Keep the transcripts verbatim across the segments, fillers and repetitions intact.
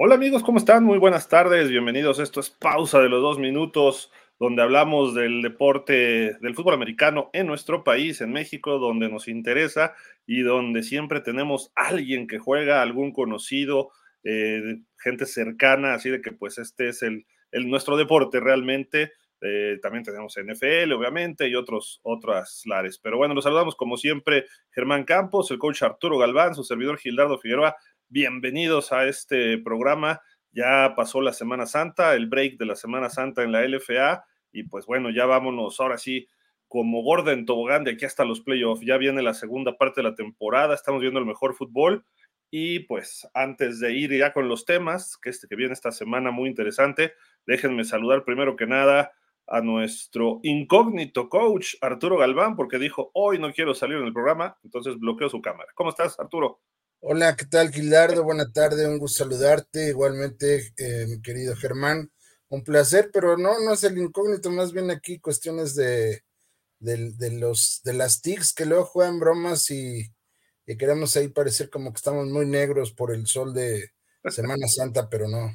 Hola amigos, ¿cómo están? Muy buenas tardes, bienvenidos. Esto es Pausa de los Dos Minutos, donde hablamos del deporte, del fútbol americano en nuestro país, en México, donde nos interesa y donde siempre tenemos alguien que juega, algún conocido, eh, gente cercana, así de que pues este es el, el nuestro deporte realmente. Eh, también tenemos N F L, obviamente, y otros, otras lares. Pero bueno, los saludamos como siempre, Germán Campos, el coach Arturo Galván, su servidor Gildardo Figueroa. Bienvenidos a este programa. Ya pasó la Semana Santa, el break de la Semana Santa en la L F A, y pues bueno, ya vámonos ahora sí como gorda en tobogán de aquí hasta los playoffs. Ya viene la segunda parte de la temporada, estamos viendo el mejor fútbol, y pues antes de ir ya con los temas, que este que viene esta semana muy interesante, déjenme saludar primero que nada a nuestro incógnito coach Arturo Galván, porque dijo, hoy no quiero salir en el programa, entonces bloqueo su cámara. ¿Cómo estás, Arturo? Hola, ¿qué tal, Gilardo? Buena tarde, un gusto saludarte. Igualmente, eh, mi querido Germán, un placer, pero no, no es el incógnito, más bien aquí cuestiones de, de, de los, de las T I Cs que luego juegan bromas y, y queremos ahí parecer como que estamos muy negros por el sol de Semana Santa, pero no.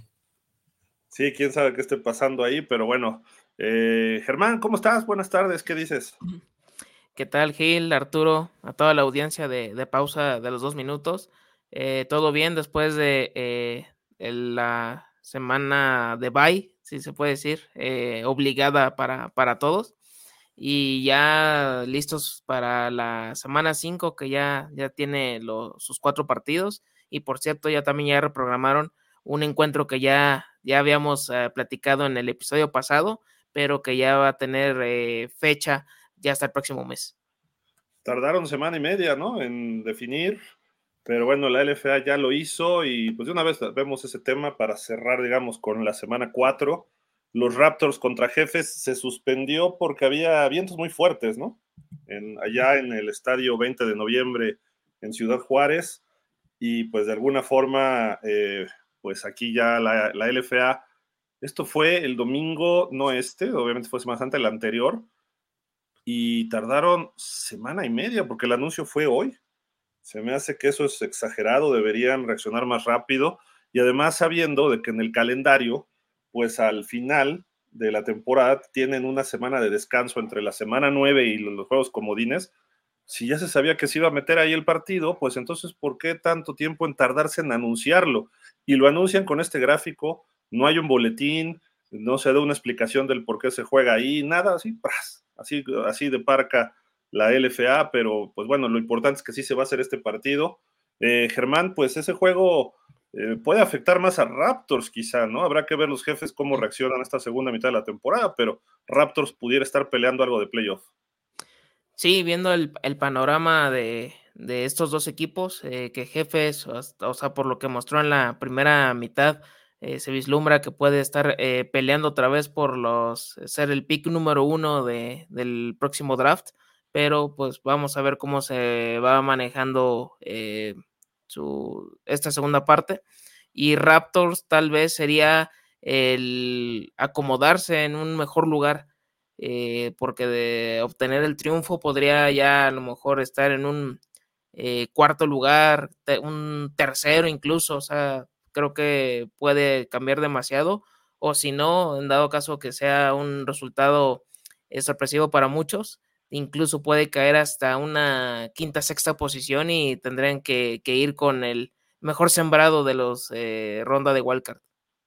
Sí, quién sabe qué esté pasando ahí, pero bueno. Eh, Germán, ¿cómo estás? Buenas tardes, ¿qué dices? ¿Qué tal, Gil, Arturo, a toda la audiencia de, de pausa de los dos minutos? Eh, ¿todo bien después de eh, el- la semana de bye, si se puede decir, eh, obligada para, para todos? Y ya listos para la semana cinco, que ya, ya tiene lo- sus cuatro partidos. Y por cierto, ya también ya reprogramaron un encuentro que ya, ya habíamos eh, platicado en el episodio pasado, pero que ya va a tener eh, fecha ya hasta el próximo mes. Tardaron semana y media, ¿no? En definir, pero bueno, la L F A ya lo hizo y pues de una vez vemos ese tema para cerrar, digamos, con la semana cuatro. Los Raptors contra Jefes se suspendió porque había vientos muy fuertes, ¿no? En, allá en el estadio veinte de noviembre en Ciudad Juárez, y pues de alguna forma, eh, pues aquí ya la, la L F A, esto fue el domingo, no este, obviamente fue Semana Santa, el anterior, y tardaron semana y media porque el anuncio fue hoy. Se me hace que eso es exagerado, deberían reaccionar más rápido, y además sabiendo de que en el calendario, pues al final de la temporada tienen una semana de descanso entre la semana nueve y los juegos comodines. Si ya se sabía que se iba a meter ahí el partido, pues entonces, ¿por qué tanto tiempo en tardarse en anunciarlo? Y lo anuncian con este gráfico, no hay un boletín, no se da una explicación del por qué se juega ahí, nada, así, ¡pras! así, así de parca la L F A, pero pues bueno, lo importante es que sí se va a hacer este partido. Eh, Germán, pues ese juego eh, puede afectar más a Raptors quizá, ¿no? Habrá que ver los Jefes cómo reaccionan a esta segunda mitad de la temporada, pero Raptors pudiera estar peleando algo de playoff. Sí, viendo el, el panorama de, de estos dos equipos, eh, que Jefes, o, hasta- o sea, por lo que mostró en la primera mitad, eh, se vislumbra que puede estar eh, peleando otra vez por los ser el pick número uno de, del próximo draft, pero pues vamos a ver cómo se va manejando eh, su, esta segunda parte. Y Raptors tal vez sería el acomodarse en un mejor lugar, eh, porque de obtener el triunfo podría ya a lo mejor estar en un eh, cuarto lugar, te, un tercero incluso, o sea, creo que puede cambiar demasiado, o si no, en dado caso que sea un resultado eh, sorpresivo para muchos, incluso puede caer hasta una quinta, sexta posición y tendrían que, que ir con el mejor sembrado de los eh, ronda de wildcard.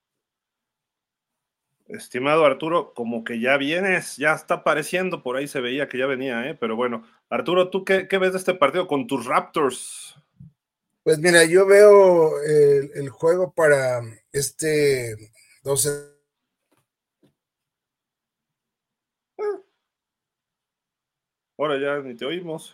Estimado Arturo, como que ya vienes, ya está apareciendo, por ahí se veía que ya venía, ¿eh? Pero bueno, Arturo, ¿tú qué, qué ves de este partido con tus Raptors? Pues mira, yo veo el, el juego para este doce. Ahora ya ni te oímos.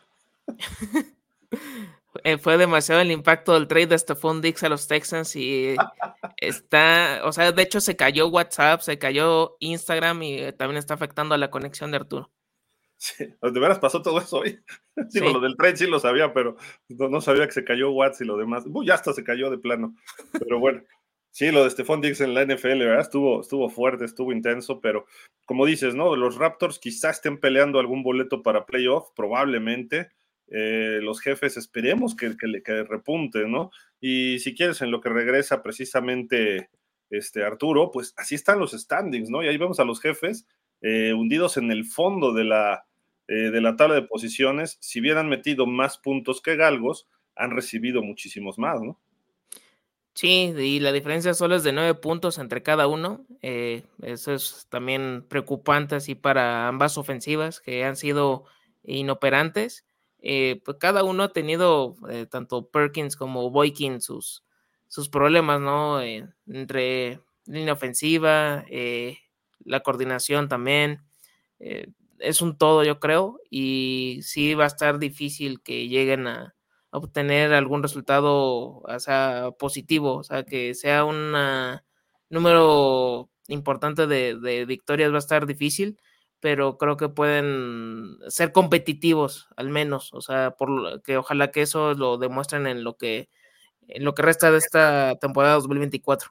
Eh, fue demasiado el impacto del trade de Stephon Diggs a los Texans y está, o sea, de hecho se cayó WhatsApp, se cayó Instagram y eh, también está afectando a la conexión de Arturo. Sí, de veras pasó todo eso hoy. Digo, lo Sí, del trade sí lo sabía, pero no, no sabía que se cayó Watts y lo demás. Uy, ya hasta se cayó de plano. Pero bueno, sí, lo de Stephon Diggs en la N F L, ¿verdad? Estuvo, estuvo fuerte, estuvo intenso, pero como dices, ¿no? Los Raptors quizás estén peleando algún boleto para playoff, probablemente. eh, los Jefes esperemos que, que, que repunte, ¿no? Y si quieres, en lo que regresa precisamente este Arturo, pues así están los standings, ¿no? Y ahí vemos a los Jefes eh, hundidos en el fondo de la, eh, de la tabla de posiciones. Si hubieran metido más puntos que Galgos, han recibido muchísimos más, ¿no? Sí, y la diferencia solo es de nueve puntos entre cada uno. Eh, eso es también preocupante así para ambas ofensivas que han sido inoperantes. Eh, pues cada uno ha tenido, eh, tanto Perkins como Boykin, sus, sus problemas, ¿no? Eh, entre línea ofensiva, eh, la coordinación también. Eh, es un todo, yo creo, y sí va a estar difícil que lleguen a obtener algún resultado, o sea, positivo, o sea, que sea un número importante de, de victorias va a estar difícil, pero creo que pueden ser competitivos al menos, o sea, por que ojalá que eso lo demuestren en lo que en lo que resta de esta temporada dos mil veinticuatro.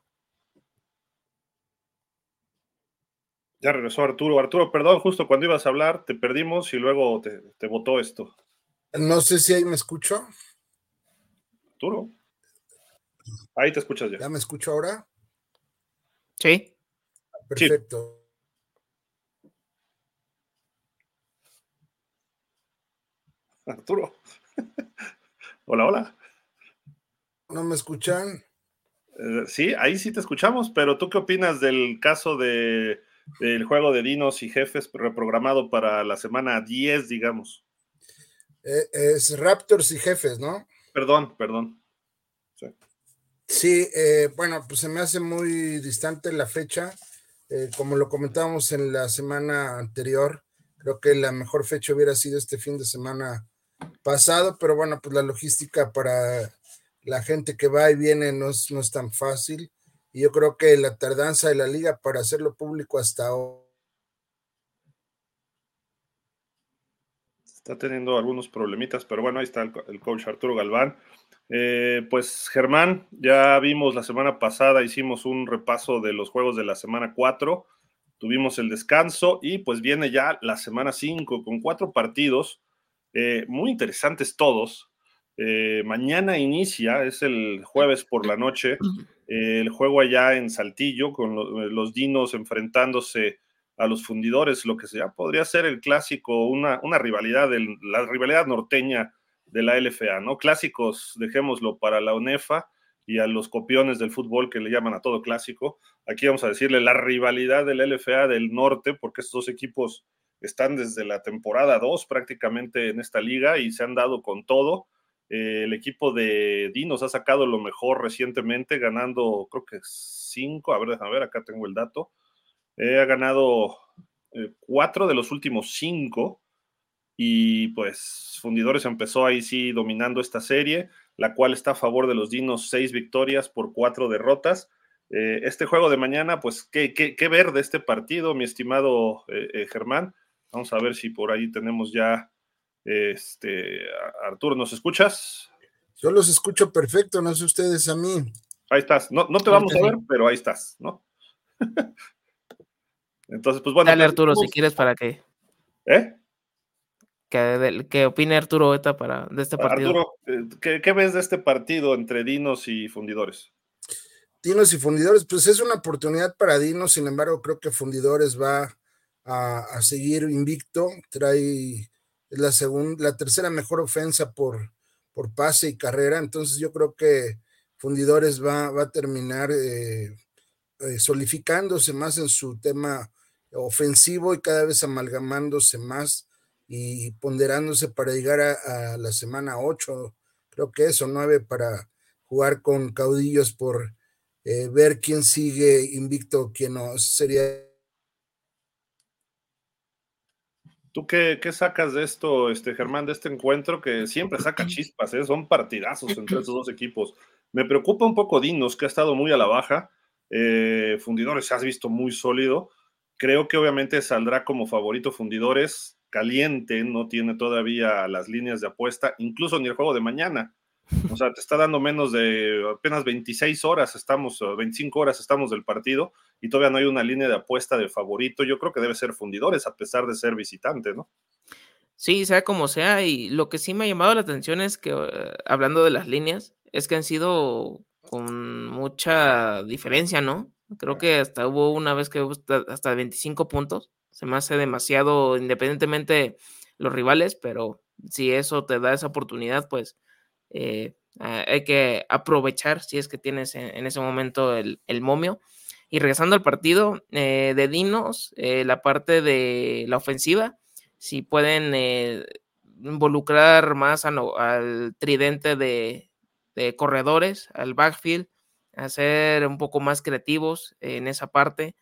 Ya regresó Arturo. Arturo, perdón, justo cuando ibas a hablar te perdimos y luego te, te botó esto. No sé si ahí me escucho. Arturo. Ahí te escuchas ya. ¿Ya me escucho ahora? Sí. Perfecto. Sí. Arturo. Hola, hola. ¿No me escuchan? Eh, sí, ahí sí te escuchamos, pero ¿tú qué opinas del caso de, del juego de Dinos y Jefes reprogramado para la semana diez, digamos? Eh, es Raptors y Jefes, ¿no? Perdón, perdón. Sí, sí eh, bueno, pues se me hace muy distante la fecha. Eh, como lo comentábamos en la semana anterior, creo que la mejor fecha hubiera sido este fin de semana pasado, pero bueno, pues la logística para la gente que va y viene no es, no es tan fácil, y yo creo que la tardanza de la liga para hacerlo público hasta ahora está teniendo algunos problemitas, pero bueno, ahí está el, el coach Arturo Galván. Eh, pues Germán, ya vimos la semana pasada, hicimos un repaso de los juegos de la semana cuatro, tuvimos el descanso y pues viene ya la semana cinco con cuatro partidos, eh, muy interesantes todos. Eh, mañana inicia, es el jueves por la noche, eh, el juego allá en Saltillo con lo, los Dinos enfrentándose a los Fundidores, lo que ya podría ser el clásico, una, una rivalidad, del, la rivalidad norteña de la L F A, ¿no? Clásicos, dejémoslo para la UNEFA y a los copiones del fútbol que le llaman a todo clásico. Aquí vamos a decirle la rivalidad de la L F A del norte, porque estos dos equipos están desde la temporada dos prácticamente en esta liga y se han dado con todo. Eh, el equipo de Dinos ha sacado lo mejor recientemente, ganando creo que cinco, a ver, déjame ver, acá tengo el dato. Eh, ha ganado eh, cuatro de los últimos cinco y pues Fundidores empezó ahí sí dominando esta serie, la cual está a favor de los Dinos, seis victorias por cuatro derrotas. Eh, este juego de mañana, pues, ¿qué, qué, qué ver de este partido, mi estimado eh, eh, Germán? Vamos a ver si por ahí tenemos ya, este, Arturo, ¿nos escuchas? yo los escucho perfecto, no sé ustedes a mí. Ahí estás, no, no te vamos a ver, pero ahí estás, ¿no? Entonces, pues bueno. Dale, Arturo, si quieres, para que... ¿Eh? Que, que opine Arturo ahorita para, de este partido. Arturo, ¿qué, ¿qué ves de este partido entre Dinos y Fundidores? Dinos y Fundidores, pues es una oportunidad para Dinos, sin embargo, creo que Fundidores va a, a seguir invicto, trae la segunda, la tercera mejor ofensa por, por pase y carrera, entonces yo creo que Fundidores va, va a terminar eh, eh, solidificándose más en su tema ofensivo y cada vez amalgamándose más y ponderándose para llegar a, a la semana ocho, creo que eso, nueve, para jugar con caudillos por eh, ver quién sigue invicto, quién no, sería. ¿Tú qué, qué sacas de esto, este, Germán, de este encuentro que siempre saca chispas, ¿eh? Son partidazos entre estos dos equipos? Me preocupa un poco Dinos, que ha estado muy a la baja. Eh, Fundidores se has visto muy sólido. Creo que obviamente saldrá como favorito Fundidores. Caliente, no tiene todavía las líneas de apuesta, incluso ni el juego de mañana. O sea, te está dando menos de apenas veintiséis horas, estamos, veinticinco horas estamos del partido y todavía no hay una línea de apuesta de favorito. Yo creo que debe ser Fundidores a pesar de ser visitante, ¿no? Sí, sea como sea, y lo que sí me ha llamado la atención es que, eh, hablando de las líneas, es que han sido con mucha diferencia, ¿no? Creo que hasta hubo una vez que hubo hasta hasta veinticinco puntos. Se me hace demasiado, independientemente los rivales, pero si eso te da esa oportunidad, pues, eh, ah, hay que aprovechar si es que tienes en en ese momento el el momio. Y regresando al partido, eh, de Dinos, eh, la parte de la ofensiva, si pueden, eh, involucrar más a no al tridente de de corredores, al backfield, a ser un poco más creativos en esa parte,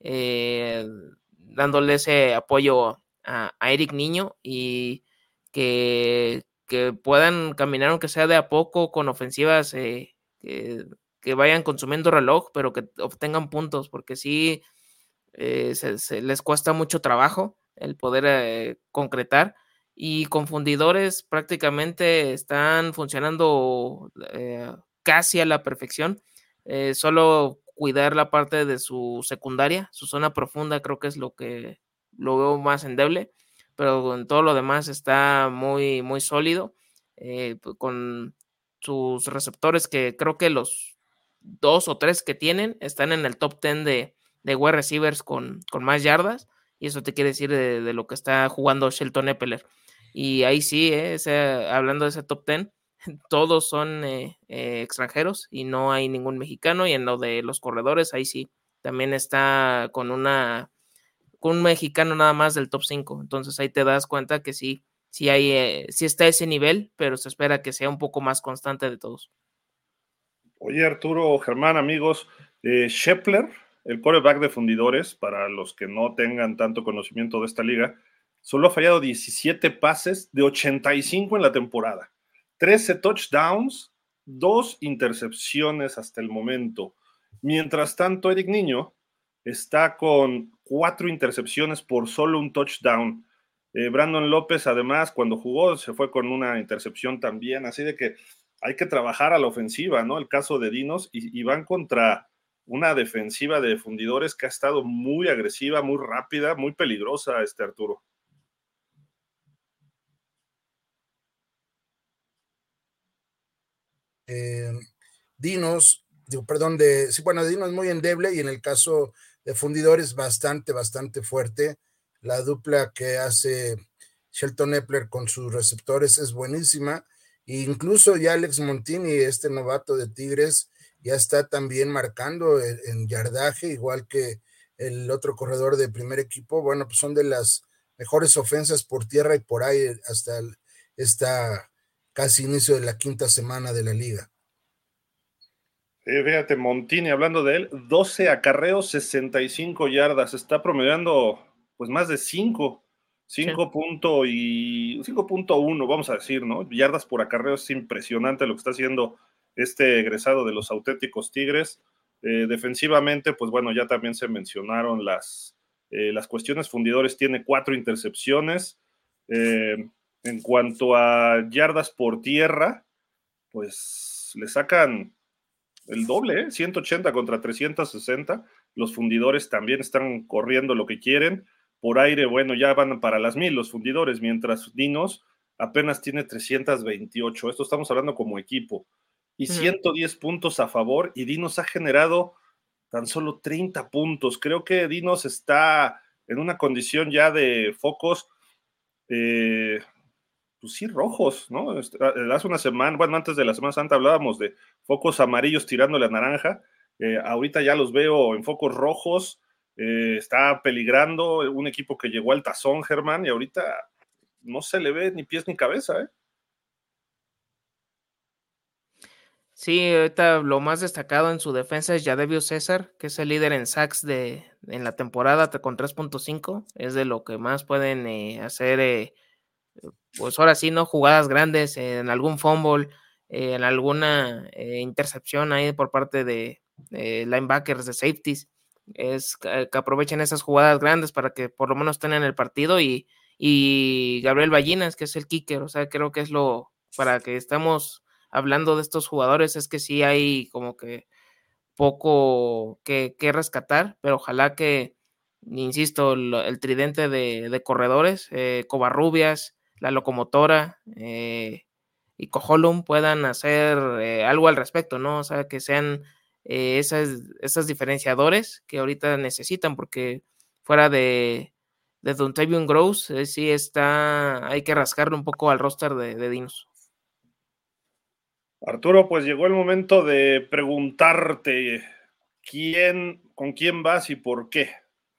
eh, dándole ese apoyo a a Eric Niño y que que puedan caminar, aunque sea de a poco, con ofensivas, eh, que que vayan consumiendo reloj, pero que obtengan puntos, porque sí, eh, se se les cuesta mucho trabajo el poder, eh, concretar, y con fundidores prácticamente están funcionando, eh, casi a la perfección, eh, solo cuidar la parte de su secundaria, su zona profunda creo que es lo que lo veo más endeble, pero en todo lo demás está muy, muy sólido, eh, p con sus receptores, que creo que los dos o tres que tienen están en el top diez de de wide receivers con con más yardas, y eso te quiere decir de de lo que está jugando Shelton Eppeler. Y ahí sí, eh, o sea, hablando de ese top diez, todos son, eh eh, extranjeros y no hay ningún mexicano, y en lo de los corredores, ahí sí, también está con una con un mexicano nada más del top cinco. Entonces, ahí te das cuenta que sí sí hay, eh, sí está ese nivel, pero se espera que sea un poco más constante de todos. Oye, Arturo, Germán, amigos, eh, Shepler, el quarterback de Fundidores, para los que no tengan tanto conocimiento de esta liga, solo ha fallado diecisiete pases de ochenta y cinco en la temporada, trece touchdowns, dos intercepciones hasta el momento. Mientras tanto, Eric Niño está con cuatro intercepciones por solo un touchdown. Eh, Brandon López, además, cuando jugó, se fue con una intercepción también, así de que hay que trabajar a la ofensiva, ¿no? El caso de Dinos, y, y van contra una defensiva de Fundidores que ha estado muy agresiva, muy rápida, muy peligrosa, este Arturo. Eh, Dinos, digo, perdón, de, sí, bueno, Dinos es muy endeble y en el caso de Fundidores bastante, bastante fuerte. La dupla que hace Shelton Epler con sus receptores es buenísima. E incluso ya Alex Montini, este novato de Tigres, ya está también marcando en, en yardaje, igual que el otro corredor de primer equipo. Bueno, pues son de las mejores ofensas por tierra y por aire hasta el, esta casi inicio de la quinta semana de la liga. Eh, fíjate, Montini, hablando de él, doce acarreos, sesenta y cinco yardas, está promediando pues más de cinco, Sí. cinco punto y cinco punto uno, vamos a decir, ¿no? Yardas por acarreo, es impresionante lo que está haciendo este egresado de los auténticos Tigres. Eh, defensivamente, pues bueno, ya también se mencionaron las, eh, las cuestiones. Fundidores tiene cuatro intercepciones. Eh, en cuanto a yardas por tierra, pues le sacan el doble, ¿eh? ciento ochenta contra trescientos sesenta. Los fundidores también están corriendo lo que quieren. Por aire, bueno, ya van para las mil los fundidores, mientras Dinos apenas tiene trescientos veintiocho. Esto estamos hablando como equipo. Y Ujú. ciento diez puntos a favor, y Dinos ha generado tan solo treinta puntos. Creo que Dinos está en una condición ya de focos, eh, pues sí, rojos, ¿no? Este, hace una semana, bueno, antes de la Semana Santa hablábamos de focos amarillos tirándole a naranja. Eh, ahorita ya los veo en focos rojos. Eh, está peligrando un equipo que llegó al tazón, Germán, y ahorita no se le ve ni pies ni cabeza, ¿eh? Sí, ahorita lo más destacado en su defensa es Yadevio César, que es el líder en sacks de en la temporada te- con tres punto cinco. Es de lo que más pueden, eh, hacer, eh, pues ahora sí, ¿no? Jugadas grandes, eh, en algún fumble, eh, en alguna, eh, intercepción ahí por parte de, eh, linebackers, de safeties. Es que, que aprovechen esas jugadas grandes para que por lo menos tengan el partido, y, y Gabriel Ballinas, que es el kicker. O sea, creo que es lo para que estamos hablando de estos jugadores, es que sí hay como que poco que, que rescatar, pero ojalá que, insisto, el, el tridente de, de corredores, eh, Covarrubias, la locomotora eh, y Koholum puedan hacer eh, algo al respecto, ¿no? O sea, que sean eh, esas, esas diferenciadores que ahorita necesitan, porque fuera de, de Dontavian Gross, eh, sí está, hay que rascarle un poco al roster de, de Dinos. Arturo, pues llegó el momento de preguntarte quién, con quién vas y por qué.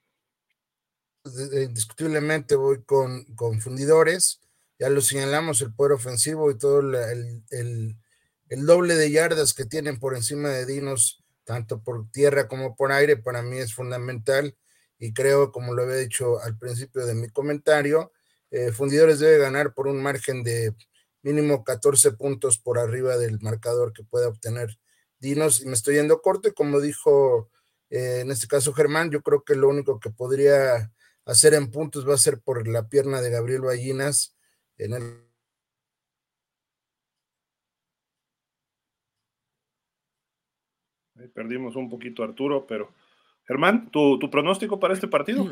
Indiscutiblemente voy con, con Fundidores, ya lo señalamos, el poder ofensivo y todo la, el, el, el doble de yardas que tienen por encima de Dinos, tanto por tierra como por aire, para mí es fundamental, y creo, como lo había dicho al principio de mi comentario, eh, Fundidores debe ganar por un margen de mínimo catorce puntos por arriba del marcador que pueda obtener Dinos, y me estoy yendo corto, y como dijo eh, en este caso Germán, yo creo que lo único que podría hacer en puntos va a ser por la pierna de Gabriel Ballinas en el... Ahí perdimos un poquito a Arturo, pero Germán, ¿tu, tu pronóstico para este partido?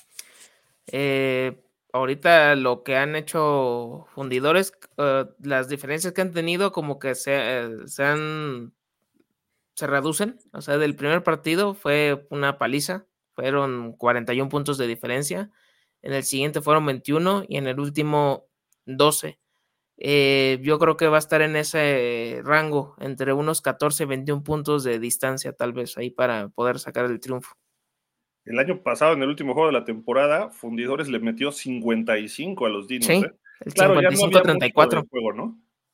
Eh, ahorita lo que han hecho Fundidores, uh, las diferencias que han tenido como que se, eh, se han se reducen, o sea, del primer partido fue una paliza, fueron cuarenta y uno puntos de diferencia, en el siguiente fueron veintiuno y en el último doce. Eh, yo creo que va a estar en ese rango, entre unos catorce y veintiuno puntos de distancia, tal vez ahí para poder sacar el triunfo. El año pasado, en el último juego de la temporada, Fundidores le metió cincuenta y cinco a los Dinos. Sí, ¿eh? el Claro, ya cincuenta y no cinco había a treinta y mucho cuatro. de juego, ¿no?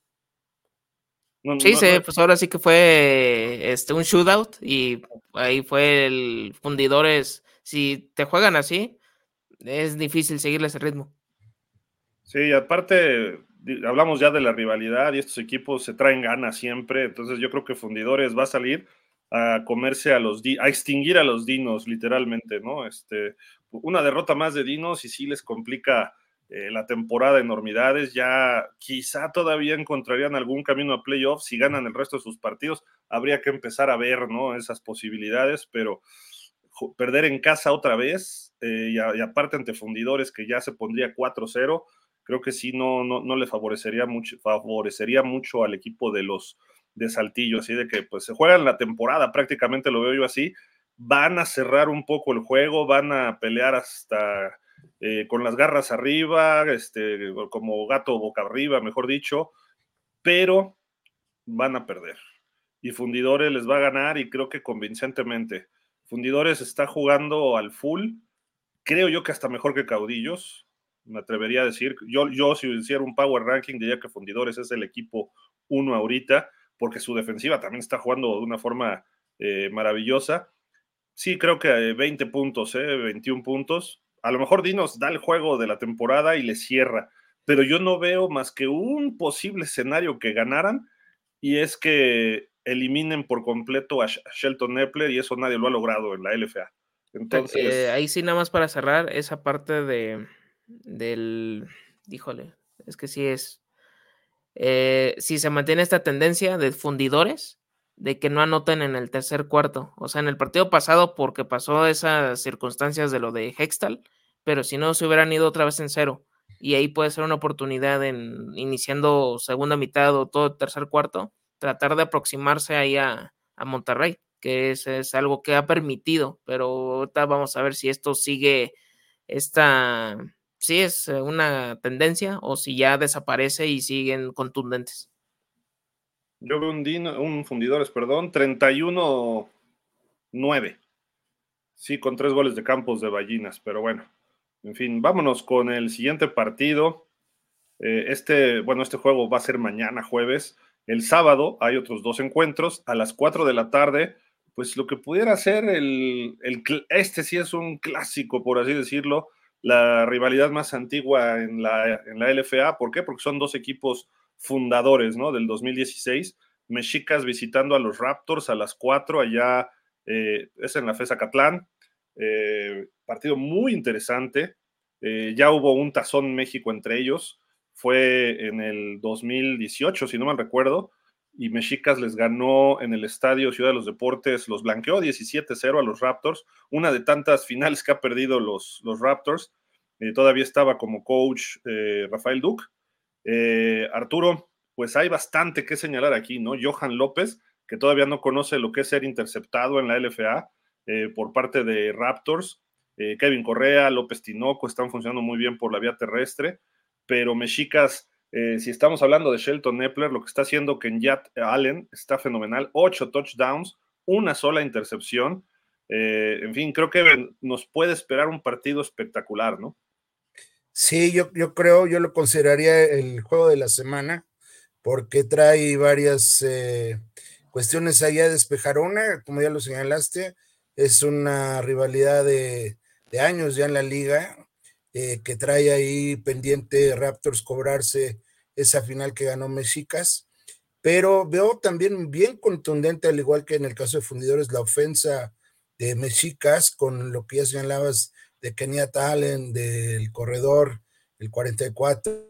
No, Sí, no, sí, no. pues ahora sí que fue este, un shootout y ahí fue el Fundidores. Si te juegan así, es difícil seguirle ese ritmo. Sí, aparte, hablamos ya de la rivalidad y estos equipos se traen ganas siempre, entonces yo creo que Fundidores va a salir a comerse a los, a extinguir a los Dinos, literalmente, ¿no? Este, una derrota más de Dinos y sí les complica eh, la temporada enormidades, ya quizá todavía encontrarían algún camino a playoffs, si ganan el resto de sus partidos, habría que empezar a ver, ¿no? Esas posibilidades, pero perder en casa otra vez, eh, y, a, y aparte ante Fundidores que ya se pondría cuatro cero, creo que sí no, no, no le favorecería mucho, favorecería mucho al equipo de los de Saltillo, así de que pues se juegan la temporada, prácticamente lo veo yo así, van a cerrar un poco el juego, van a pelear hasta eh, con las garras arriba, este, como gato boca arriba, mejor dicho, pero van a perder. Y Fundidores les va a ganar y creo que convincentemente. Fundidores está jugando al full, creo yo que hasta mejor que Caudillos, me atrevería a decir. Yo, yo si hiciera un power ranking diría que Fundidores es el equipo uno ahorita, porque su defensiva también está jugando de una forma eh, maravillosa. Sí, creo que veinte puntos, eh, veintiún puntos. A lo mejor Dinos da el juego de la temporada y le cierra, pero yo no veo más que un posible escenario que ganaran, y es que eliminen por completo a Shelton Epler, y eso nadie lo ha logrado en la L F A. Entonces, eh, ahí sí, nada más para cerrar esa parte de del, híjole, es que sí es, eh, si se mantiene esta tendencia de Fundidores, de que no anoten en el tercer cuarto, o sea, en el partido pasado porque pasó esas circunstancias de lo de Hextall, pero si no se hubieran ido otra vez en cero, y ahí puede ser una oportunidad en iniciando segunda mitad o todo el tercer cuarto, tratar de aproximarse ahí a, a Monterrey, que es, es algo que ha permitido, pero ahorita vamos a ver si esto sigue esta, si es una tendencia o si ya desaparece y siguen contundentes. yo veo un, Dino, un Fundidores, perdón, treinta y uno nueve. Sí, con tres goles de Campos de Ballinas, pero bueno. En fin, vámonos con el siguiente partido. Eh, este, bueno, este juego va a ser mañana jueves. El sábado hay otros dos encuentros a las cuatro de la tarde. Pues lo que pudiera ser el, el, este sí es un clásico, por así decirlo, la rivalidad más antigua en la, en la L F A. ¿Por qué? Porque son dos equipos fundadores, ¿no? Del dos mil dieciséis. Mexicas visitando a los Raptors a las cuatro, allá eh, es en la FES Acatlán. Eh, partido muy interesante. Eh, ya hubo un tazón México entre ellos. Fue en el dos mil dieciocho, si no mal recuerdo, y Mexicas les ganó en el estadio Ciudad de los Deportes, los blanqueó diecisiete cero a los Raptors, una de tantas finales que ha perdido los, los Raptors, eh, todavía estaba como coach eh, Rafael Duke. Eh, Arturo, pues hay bastante que señalar aquí, ¿no? Johan López, que todavía no conoce lo que es ser interceptado en la L F A eh, por parte de Raptors. Eh, Kevin Correa, López Tinoco están funcionando muy bien por la vía terrestre, pero Mexicas, eh, si estamos hablando de Shelton Epler, lo que está haciendo Kenyatt Allen está fenomenal, ocho touchdowns, una sola intercepción. Eh, en fin, creo que nos puede esperar un partido espectacular, ¿no? Sí, yo, yo creo, yo lo consideraría el juego de la semana, porque trae varias eh, cuestiones allá de despejar. Una, como ya lo señalaste, es una rivalidad de, de años ya en la liga, eh, que trae ahí pendiente Raptors cobrarse esa final que ganó Mexicas, pero veo también bien contundente, al igual que en el caso de Fundidores, la ofensa de Mexicas, con lo que ya señalabas de Kenyatt Allen, del corredor, el cuarenta y cuatro.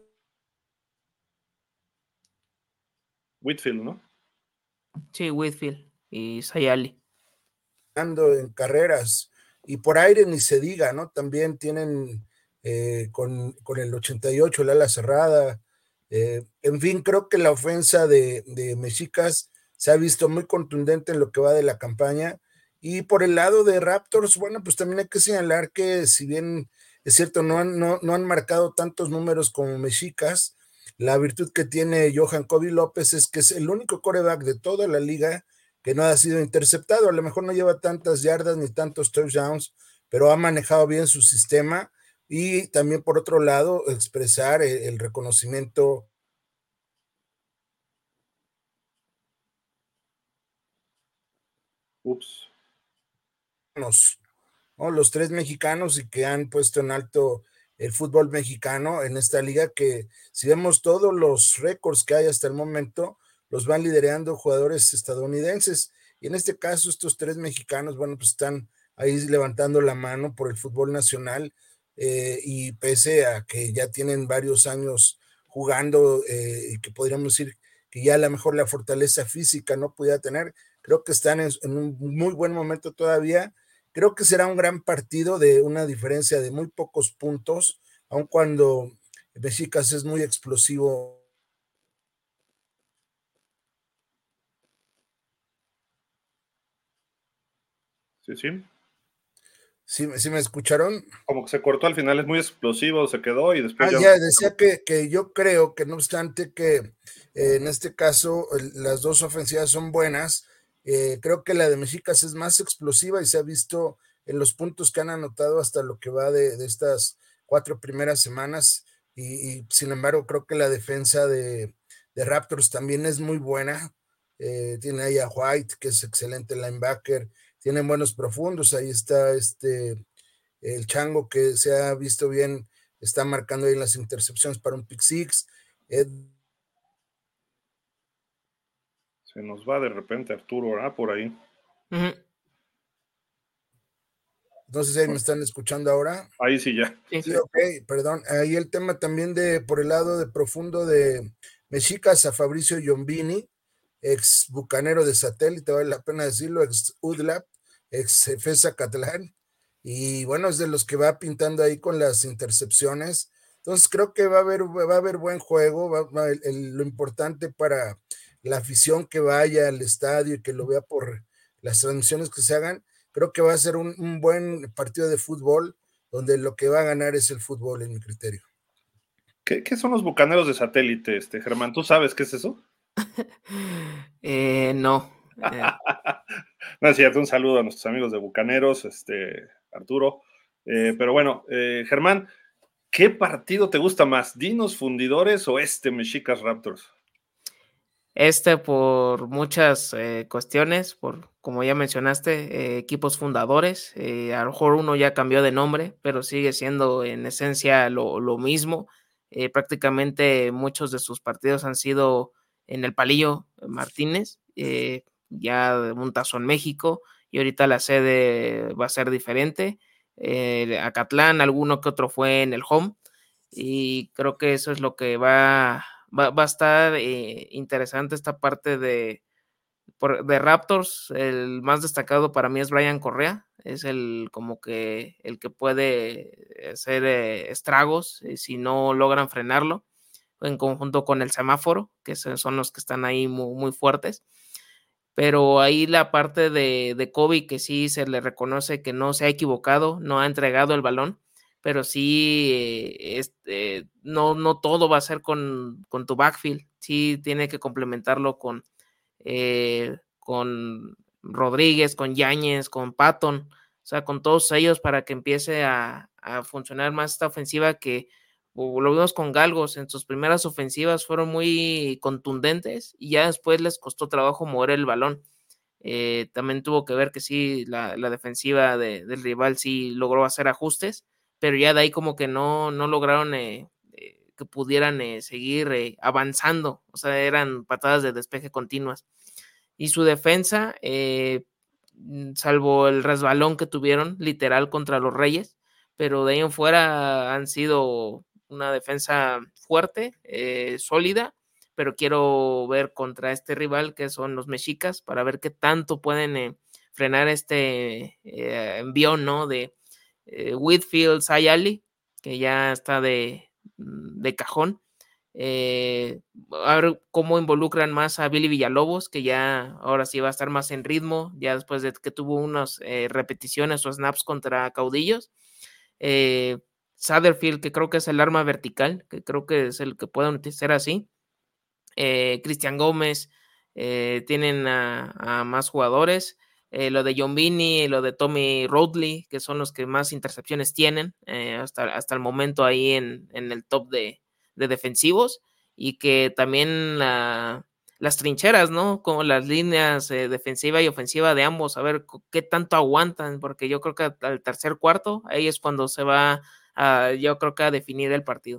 Whitfield, ¿no? Sí, Whitfield y Sayali. En carreras, y por aire ni se diga, ¿no? También tienen eh, con, con el ochenta y ocho el ala cerrada. Eh, en fin, creo que la ofensa de, de Mexicas se ha visto muy contundente en lo que va de la campaña. Y por el lado de Raptors, bueno, pues también hay que señalar que si bien es cierto, no han, no, no han marcado tantos números como Mexicas, la virtud que tiene Johan Kobe López es que es el único quarterback de toda la liga que no ha sido interceptado. A lo mejor no lleva tantas yardas ni tantos touchdowns, pero ha manejado bien su sistema. Y también, por otro lado, expresar el, el reconocimiento. Ups. Los, ¿no? Los tres mexicanos y que han puesto en alto el fútbol mexicano en esta liga, que si vemos todos los récords que hay hasta el momento, los van liderando jugadores estadounidenses. Y en este caso, estos tres mexicanos, bueno, pues están ahí levantando la mano por el fútbol nacional, eh, y pese a que ya tienen varios años jugando, eh, y que podríamos decir que ya a lo mejor la fortaleza física no pudiera tener, creo que están en, en un muy buen momento todavía. Creo que será un gran partido de una diferencia de muy pocos puntos, aun cuando Mexicas es muy explosivo. Sí, sí. ¿Sí, sí me escucharon? Como que se cortó al final, es muy explosivo, se quedó y después Ah, ya... ya, decía que, que yo creo que no obstante que eh, en este caso el, las dos ofensivas son buenas, eh, creo que la de Mexicas es más explosiva y se ha visto en los puntos que han anotado hasta lo que va de, de estas cuatro primeras semanas, y, y, sin embargo creo que la defensa de, de Raptors también es muy buena. Eh, tiene ahí a White, que es excelente linebacker, tienen buenos profundos, ahí está este el Chango, que se ha visto bien, está marcando ahí las intercepciones para un pick six. Ed... Se nos va de repente Arturo, ¿verdad? Por ahí. Uh-huh. No sé si ahí me están escuchando ahora. Ahí sí ya. Sí, sí, ok, perdón. Ahí el tema también de, por el lado de profundo de Mexicas, a Fabricio Giombini, ex bucanero de Satélite, vale la pena decirlo, ex U D L A P, ex Efesa Catlán, y bueno, es de los que va pintando ahí con las intercepciones. Entonces creo que va a haber, va a haber buen juego. Va, va, el, el, lo importante para la afición que vaya al estadio y que lo vea por las transmisiones que se hagan, creo que va a ser un, un buen partido de fútbol, donde lo que va a ganar es el fútbol, en mi criterio. ¿Qué, qué son los bucaneros de Satélite, este, Germán? ¿Tú sabes qué es eso? eh, no. Eh. No es cierto, un saludo a nuestros amigos de Bucaneros, este, Arturo. Eh, pero bueno, eh, Germán, ¿qué partido te gusta más? ¿Dinos Fundidores o este Mexicas Raptors? Este por muchas eh, cuestiones, por como ya mencionaste, eh, equipos fundadores. Eh, a lo mejor uno ya cambió de nombre, pero sigue siendo en esencia lo, lo mismo. Eh, prácticamente muchos de sus partidos han sido en el Palillo Martínez, eh, ya un tazón México, y ahorita la sede va a ser diferente. Eh, Acatlán, alguno que otro fue en el Home, y creo que eso es lo que va... Va, va a estar eh, interesante esta parte de, por, de Raptors, el más destacado para mí es Brian Correa, es el como que el que puede hacer eh, estragos eh, si no logran frenarlo, en conjunto con el semáforo, que son los que están ahí muy, muy fuertes. Pero ahí la parte de, de Kobe, que sí se le reconoce que no se ha equivocado, no ha entregado el balón, pero sí, eh, este, no, no todo va a ser con, con tu backfield, sí tiene que complementarlo con, eh, con Rodríguez, con Yáñez, con Patton, o sea, con todos ellos para que empiece a, a funcionar más esta ofensiva que lo vimos con Galgos, en sus primeras ofensivas fueron muy contundentes y ya después les costó trabajo mover el balón. Eh, también tuvo que ver que sí, la, la defensiva de, del rival sí logró hacer ajustes, pero ya de ahí como que no, no lograron eh, eh, que pudieran eh, seguir eh, avanzando, o sea, eran patadas de despeje continuas. Y su defensa, eh, salvo el resbalón que tuvieron literal contra los Reyes, pero de ahí en fuera han sido una defensa fuerte, eh, sólida, pero quiero ver contra este rival que son los Mexicas para ver qué tanto pueden eh, frenar este eh, envión, ¿no? De eh, Whitfield, Sayali, que ya está de, de cajón. Eh, a ver cómo involucran más a Billy Villalobos, que ya ahora sí va a estar más en ritmo, ya después de que tuvo unas eh, repeticiones o snaps contra Caudillos. Eh, Satterfield, que creo que es el arma vertical, que creo que es el que pueden ser así. Eh, Cristian Gómez, eh, tienen a, a, más jugadores. Eh, lo de John Vini, lo de Tommy Rodley, que son los que más intercepciones tienen eh, hasta, hasta el momento ahí en, en el top de, de defensivos, y que también la, las trincheras, ¿no? Como las líneas eh, defensiva y ofensiva de ambos, a ver qué tanto aguantan, porque yo creo que al tercer cuarto, ahí es cuando se va a, yo creo que a definir el partido.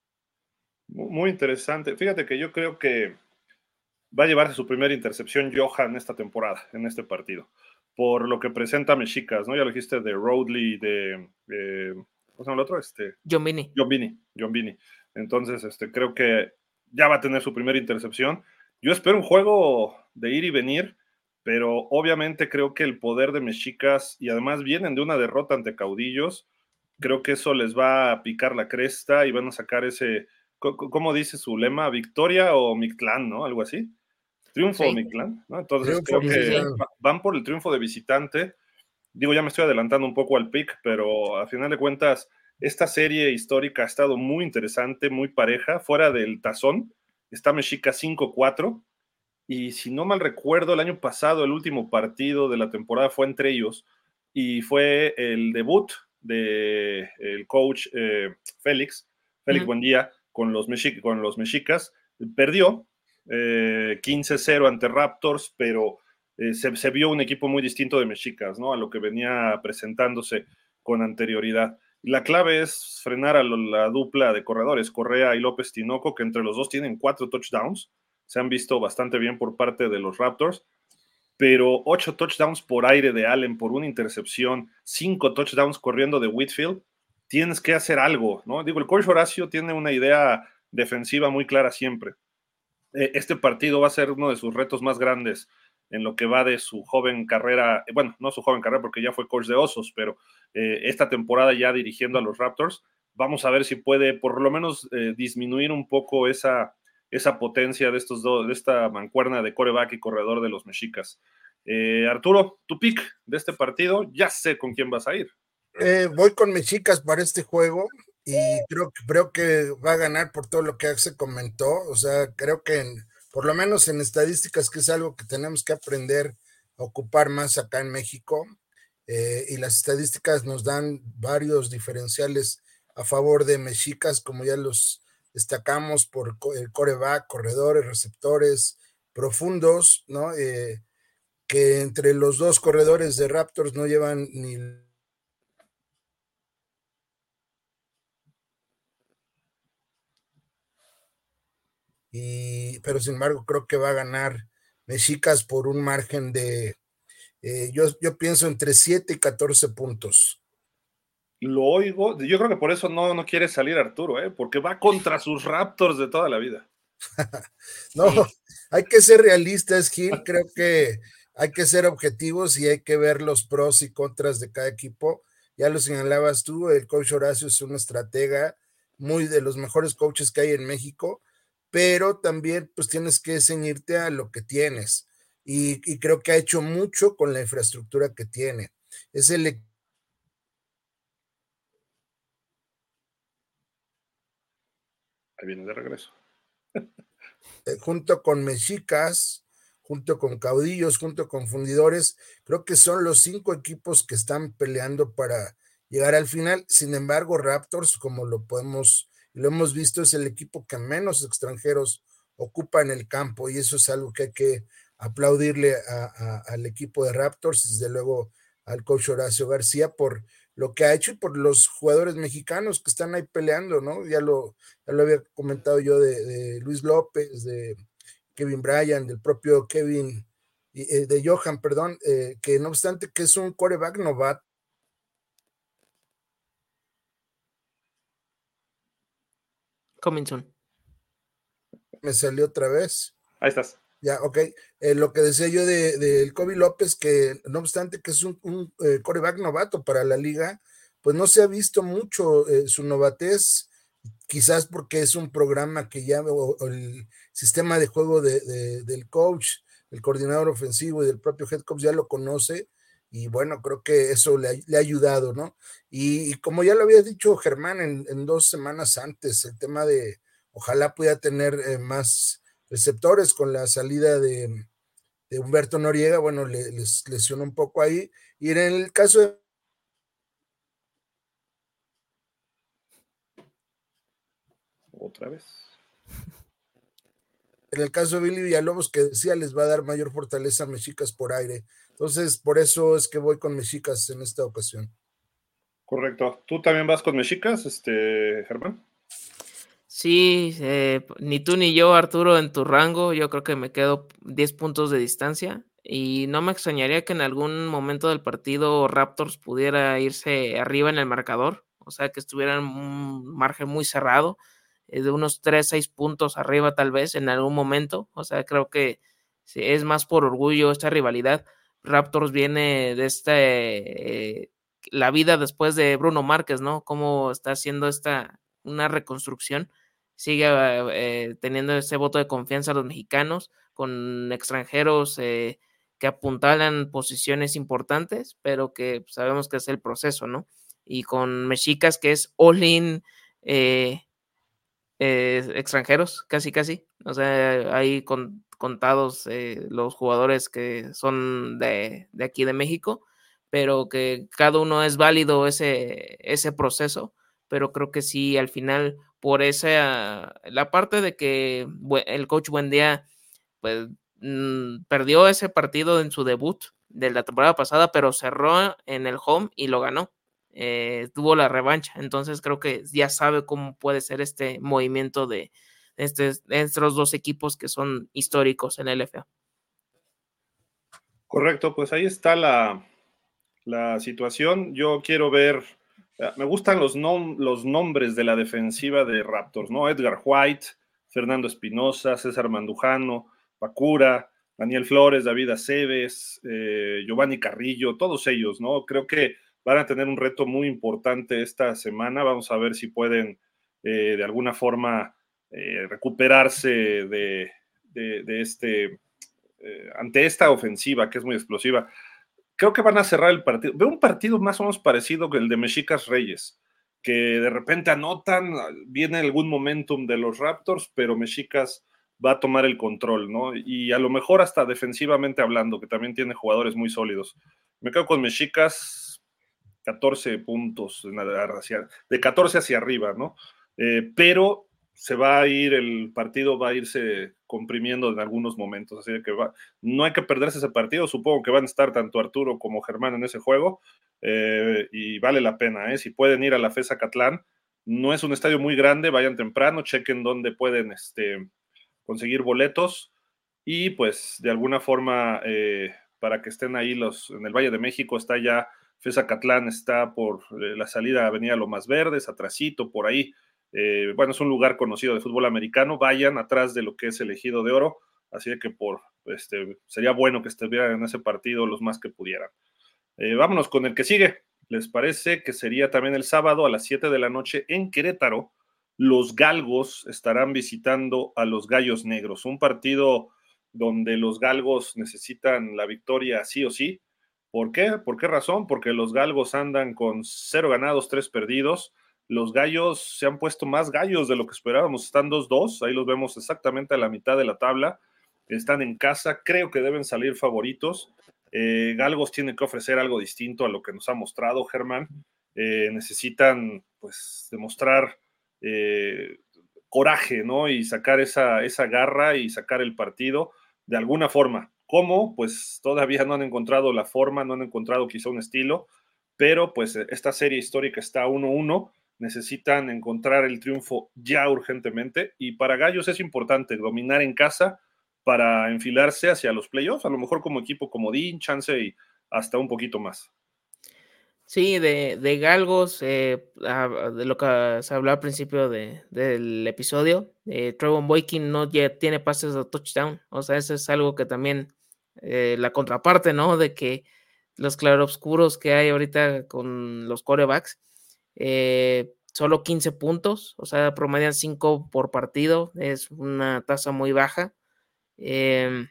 Muy interesante. Fíjate que yo creo que va a llevarse su primera intercepción Johan esta temporada, en este partido, por lo que presenta Mexicas, ¿no? Ya lo dijiste de Rodley, de, eh, ¿cómo se llama el otro? Este, John Vini. John Vini, John Vini. Entonces, este, creo que ya va a tener su primera intercepción. Yo espero un juego de ir y venir, pero obviamente creo que el poder de Mexicas, y además vienen de una derrota ante Caudillos, creo que eso les va a picar la cresta y van a sacar ese, ¿cómo dice su lema? ¿Victoria o Mictlán, no? Algo así. Triunfo, sí. Mictlán, ¿no? Entonces triunfo, creo que sí, sí. van por el triunfo de visitante. Digo, ya me estoy adelantando un poco al pick, pero a final de cuentas, esta serie histórica ha estado muy interesante, muy pareja. Fuera del tazón, está Mexica cinco cuatro. Y si no mal recuerdo, el año pasado, el último partido de la temporada fue entre ellos. Y fue el debut del de coach eh, Félix, Félix uh-huh. Buendía, con los, Mexi- con los Mexicas. Perdió eh, quince cero ante Raptors, pero eh, se, se vio un equipo muy distinto de Mexicas, ¿no? A lo que venía presentándose con anterioridad. La clave es frenar a la dupla de corredores, Correa y López Tinoco, que entre los dos tienen cuatro touchdowns. Se han visto bastante bien por parte de los Raptors, pero ocho touchdowns por aire de Allen por una intercepción, cinco touchdowns corriendo de Whitfield. Tienes que hacer algo, ¿no? Digo, el coach Horacio tiene una idea defensiva muy clara siempre. Este partido va a ser uno de sus retos más grandes en lo que va de su joven carrera, bueno, no su joven carrera porque ya fue coach de Osos, pero eh, esta temporada ya dirigiendo a los Raptors, vamos a ver si puede por lo menos eh, disminuir un poco esa, esa potencia de estos dos, de esta mancuerna de quarterback y corredor de los Mexicas. Eh, Arturo, tu pick de este partido, ya sé con quién vas a ir. Eh, voy con Mexicas para este juego y creo, creo que va a ganar por todo lo que se comentó. O sea, creo que en, por lo menos en estadísticas, que es algo que tenemos que aprender a ocupar más acá en México, eh, y las estadísticas nos dan varios diferenciales a favor de Mexicas, como ya los destacamos por el quarterback, corredores, receptores profundos, ¿no? Eh, que entre los dos corredores de Raptors no llevan ni Y, pero sin embargo creo que va a ganar Mexicas por un margen de, eh, yo, yo pienso entre siete y catorce puntos. Lo oigo, yo creo que por eso no, no quiere salir Arturo, ¿eh? Porque va contra sus Raptors de toda la vida. No, Sí. hay que ser realistas, Gil. Creo que hay que ser objetivos y hay que ver los pros y contras de cada equipo. Ya lo señalabas tú, el coach Horacio es un estratega, muy de los mejores coaches que hay en México, pero también pues tienes que ceñirte a lo que tienes. Y, y creo que ha hecho mucho con la infraestructura que tiene. Es el e-, Ahí viene de regreso. eh, junto con Mexicas, junto con Caudillos, junto con Fundidores, creo que son los cinco equipos que están peleando para llegar al final. Sin embargo, Raptors, como lo podemos, lo hemos visto, es el equipo que menos extranjeros ocupa en el campo y eso es algo que hay que aplaudirle a, a, al equipo de Raptors, desde luego al coach Horacio García por lo que ha hecho y por los jugadores mexicanos que están ahí peleando, ¿no? Ya lo, ya lo había comentado yo de, de Luis López, de Kevin Bryant, del propio Kevin, eh, de Johan, perdón, eh, que no obstante que es un quarterback novato. Coming soon. Me salió otra vez. Ahí estás. Ya, ok. Eh, lo que decía yo de, de Kobe López, que no obstante que es un, un eh, quarterback novato para la liga, pues no se ha visto mucho eh, su novatez, quizás porque es un programa que ya, o, o el sistema de juego de, de, del coach, el coordinador ofensivo y del propio head coach ya lo conoce, y bueno, creo que eso le ha, le ha ayudado, ¿no? Y, y, como ya lo había dicho Germán en, en dos semanas antes, el tema de ojalá pueda tener eh, más receptores con la salida de, de Humberto Noriega, bueno, le, les lesionó un poco ahí, y en el caso de Otra vez. en el caso de Billy Villalobos, que decía, les va a dar mayor fortaleza a Mexicas por aire. Entonces, por eso es que voy con Mexicas en esta ocasión. Correcto. ¿Tú también vas con Mexicas, este, Germán? Sí, eh, ni tú ni yo, Arturo, en tu rango. Yo creo que me quedo diez puntos de distancia. Y no me extrañaría que en algún momento del partido Raptors pudiera irse arriba en el marcador. O sea, que estuviera en un margen muy cerrado, eh, de unos tres, seis puntos arriba tal vez en algún momento. O sea, creo que sí, es más por orgullo esta rivalidad. Raptors viene de este, eh, la vida después de Bruno Márquez, ¿no? Cómo está haciendo esta, una reconstrucción. Sigue eh, teniendo ese voto de confianza a los mexicanos, con extranjeros eh, que apuntalan posiciones importantes, pero que pues, sabemos que es el proceso, ¿no? Y con Mexicas, que es all-in eh, eh, extranjeros, casi, casi. O sea, hay con, contados eh, los jugadores que son de, de aquí de México, pero que cada uno es válido ese, ese proceso, pero creo que sí, al final, por esa, la parte de que el coach Buendía, pues, mmm, perdió ese partido en su debut de la temporada pasada, pero cerró en el home y lo ganó. Eh, tuvo la revancha, entonces creo que ya sabe cómo puede ser este movimiento de, este, de estos dos equipos que son históricos en el L F A. Correcto, pues ahí está la, la situación. Yo quiero ver, me gustan los, nom los nombres de la defensiva de Raptors, ¿no? Edgar White, Fernando Espinosa, César Mandujano, Pacura, Daniel Flores, David Aceves, eh, Giovanni Carrillo, todos ellos, ¿no? Creo que van a tener un reto muy importante esta semana. Vamos a ver si pueden eh, de alguna forma eh, recuperarse de, de, de este, eh, ante esta ofensiva que es muy explosiva. Creo que van a cerrar el partido. Veo un partido más o menos parecido que el de Mexicas Reyes, que de repente anotan, viene algún momentum de los Raptors, pero Mexicas va a tomar el control, ¿no? Y a lo mejor hasta defensivamente hablando, que también tiene jugadores muy sólidos. Me quedo con Mexicas, catorce puntos, de catorce hacia arriba, ¿no? Eh, pero se va a ir, el partido va a irse comprimiendo en algunos momentos, así que va, no hay que perderse ese partido, supongo que van a estar tanto Arturo como Germán en ese juego, eh, y vale la pena, ¿eh? Si pueden ir a la FES Acatlán, no es un estadio muy grande, vayan temprano, chequen dónde pueden este, conseguir boletos, y pues de alguna forma, eh, para que estén ahí los, en el Valle de México está ya FES Acatlán, está por eh, la salida a Avenida Lomas Verdes, atrasito, por ahí. Eh, bueno, es un lugar conocido de fútbol americano, vayan atrás de lo que es el Ejido de Oro, así que por, este, sería bueno que estuvieran en ese partido los más que pudieran. Eh, vámonos con el que sigue. ¿Les parece que sería también el sábado a las siete de la noche en Querétaro? Los Galgos estarán visitando a los Gallos Negros, un partido donde los Galgos necesitan la victoria sí o sí. ¿Por qué? ¿Por qué razón? Porque los Galgos andan con cero ganados, tres perdidos. Los Gallos se han puesto más gallos de lo que esperábamos, están dos dos, ahí los vemos exactamente a la mitad de la tabla, están en casa, creo que deben salir favoritos. Eh, Galgos tiene que ofrecer algo distinto a lo que nos ha mostrado Germán. Eh, necesitan pues demostrar eh, coraje, ¿no? Y sacar esa, esa garra y sacar el partido de alguna forma. ¿Cómo? Pues todavía no han encontrado la forma, no han encontrado quizá un estilo, pero pues esta serie histórica está uno uno, necesitan encontrar el triunfo ya urgentemente, y para Gallos es importante dominar en casa para enfilarse hacia los playoffs, a lo mejor como equipo comodín, chance y hasta un poquito más. Sí, de, de Galgos, eh, de lo que se habló al principio de, del episodio, eh, Trevon Boykin no ya tiene pases de touchdown, o sea, eso es algo que también, eh, la contraparte, ¿no? De que los claroscuros que hay ahorita con los quarterbacks, eh, solo quince puntos, o sea, promedian cinco por partido, es una tasa muy baja. Eh,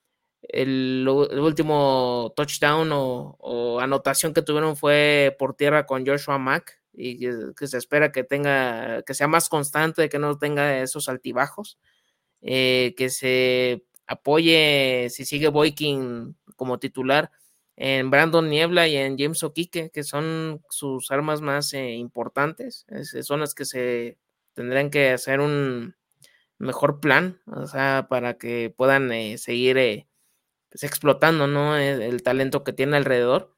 el, el último touchdown o, o anotación que tuvieron fue por tierra con Joshua Mack, y que, que se espera que tenga, que sea más constante, que no tenga esos altibajos, eh, que se apoye, si sigue Boykin como titular, en Brandon Niebla y en James O'Kike, que son sus armas más eh, importantes, es, son las que se tendrán que hacer un mejor plan, o sea, para que puedan eh, seguir eh, pues, explotando, ¿no? El, el talento que tiene alrededor.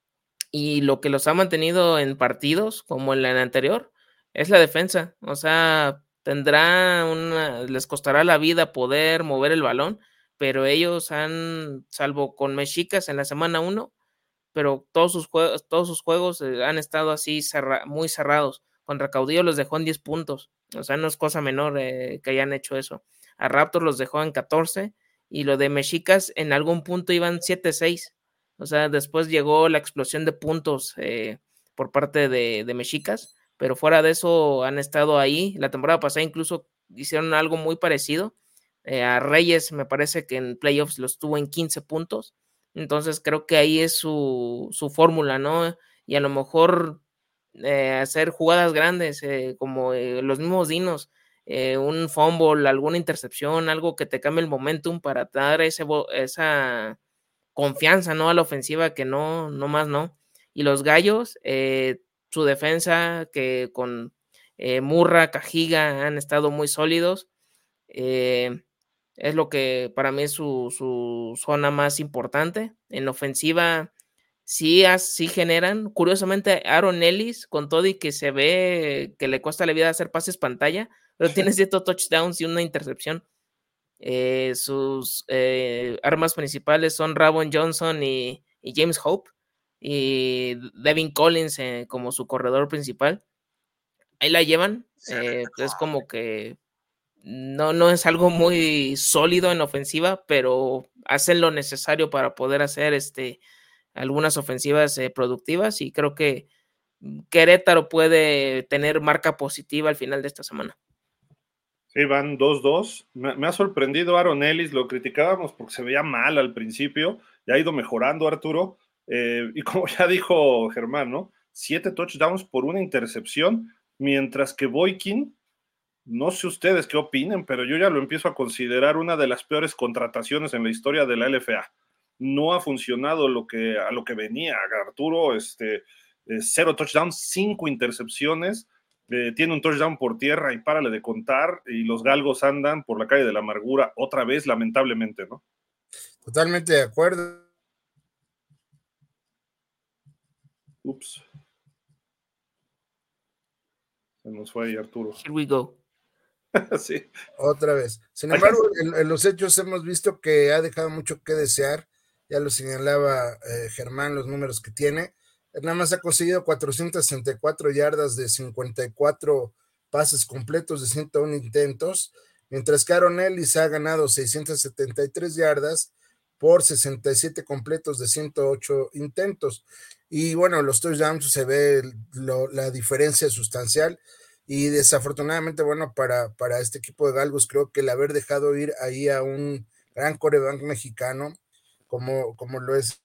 Y lo que los ha mantenido en partidos, como en la anterior, es la defensa. O sea, tendrá una, les costará la vida poder mover el balón, pero ellos han, salvo con Mexicas en la semana uno, pero todos sus juegos, todos sus juegos eh, han estado así cerra, muy cerrados. Contra Caudillo los dejó en diez puntos. O sea, no es cosa menor eh, que hayan hecho eso. A Raptors los dejó en catorce, y lo de Mexicas en algún punto iban siete seis. O sea, después llegó la explosión de puntos eh, por parte de, de Mexicas, pero fuera de eso han estado ahí. La temporada pasada incluso hicieron algo muy parecido. Eh, a Reyes me parece que en playoffs los tuvo en quince puntos. Entonces creo que ahí es su, su fórmula, ¿no? Y a lo mejor eh, hacer jugadas grandes, eh, como eh, los mismos dinos, eh, un fumble, alguna intercepción, algo que te cambie el momentum para dar ese, esa confianza, ¿no? A la ofensiva, que no, no más no. Y los Gallos, eh, su defensa, que con eh, Murra, Cajiga han estado muy sólidos. Eh, es lo que para mí es su, su zona más importante. En ofensiva, sí, sí generan. Curiosamente, Aaron Ellis, con todo y que se ve que le cuesta la vida hacer pases pantalla, pero tiene ciertos touchdowns y una intercepción. Eh, sus eh, armas principales son Ravon Johnson y, y James Hope, y Devin Collins eh, como su corredor principal. Ahí la llevan. Eh, es como que no, no es algo muy sólido en ofensiva, pero hacen lo necesario para poder hacer este, algunas ofensivas eh, productivas, y creo que Querétaro puede tener marca positiva al final de esta semana. Sí, van dos dos. Me, me ha sorprendido Aaron Ellis, lo criticábamos porque se veía mal al principio, ya ha ido mejorando Arturo, eh, y como ya dijo Germán, ¿no? Siete touchdowns por una intercepción, mientras que Boykin, no sé ustedes qué opinen, pero yo ya lo empiezo a considerar una de las peores contrataciones en la historia de la L F A. No ha funcionado lo que, a lo que venía Arturo, este, eh, cero touchdowns, cinco intercepciones, eh, tiene un touchdown por tierra y párale de contar, y los Galgos andan por la calle de la amargura otra vez, lamentablemente, ¿no? Totalmente de acuerdo. Ups. Se nos fue ahí Arturo. Here we go. Sí. Otra vez. Sin embargo, en, en los hechos hemos visto que ha dejado mucho que desear. Ya lo señalaba eh, Germán, los números que tiene. Nada más ha conseguido cuatrocientas sesenta y cuatro yardas de cincuenta y cuatro pases completos de ciento uno intentos, mientras que Aaron Ellis ha ganado seiscientas setenta y tres yardas por sesenta y siete completos de ciento ocho intentos. Y bueno, los touchdowns se ve lo, la diferencia sustancial. Y desafortunadamente, bueno, para, para este equipo de Galgos, creo que el haber dejado ir ahí a un gran quarterback mexicano, como, como lo es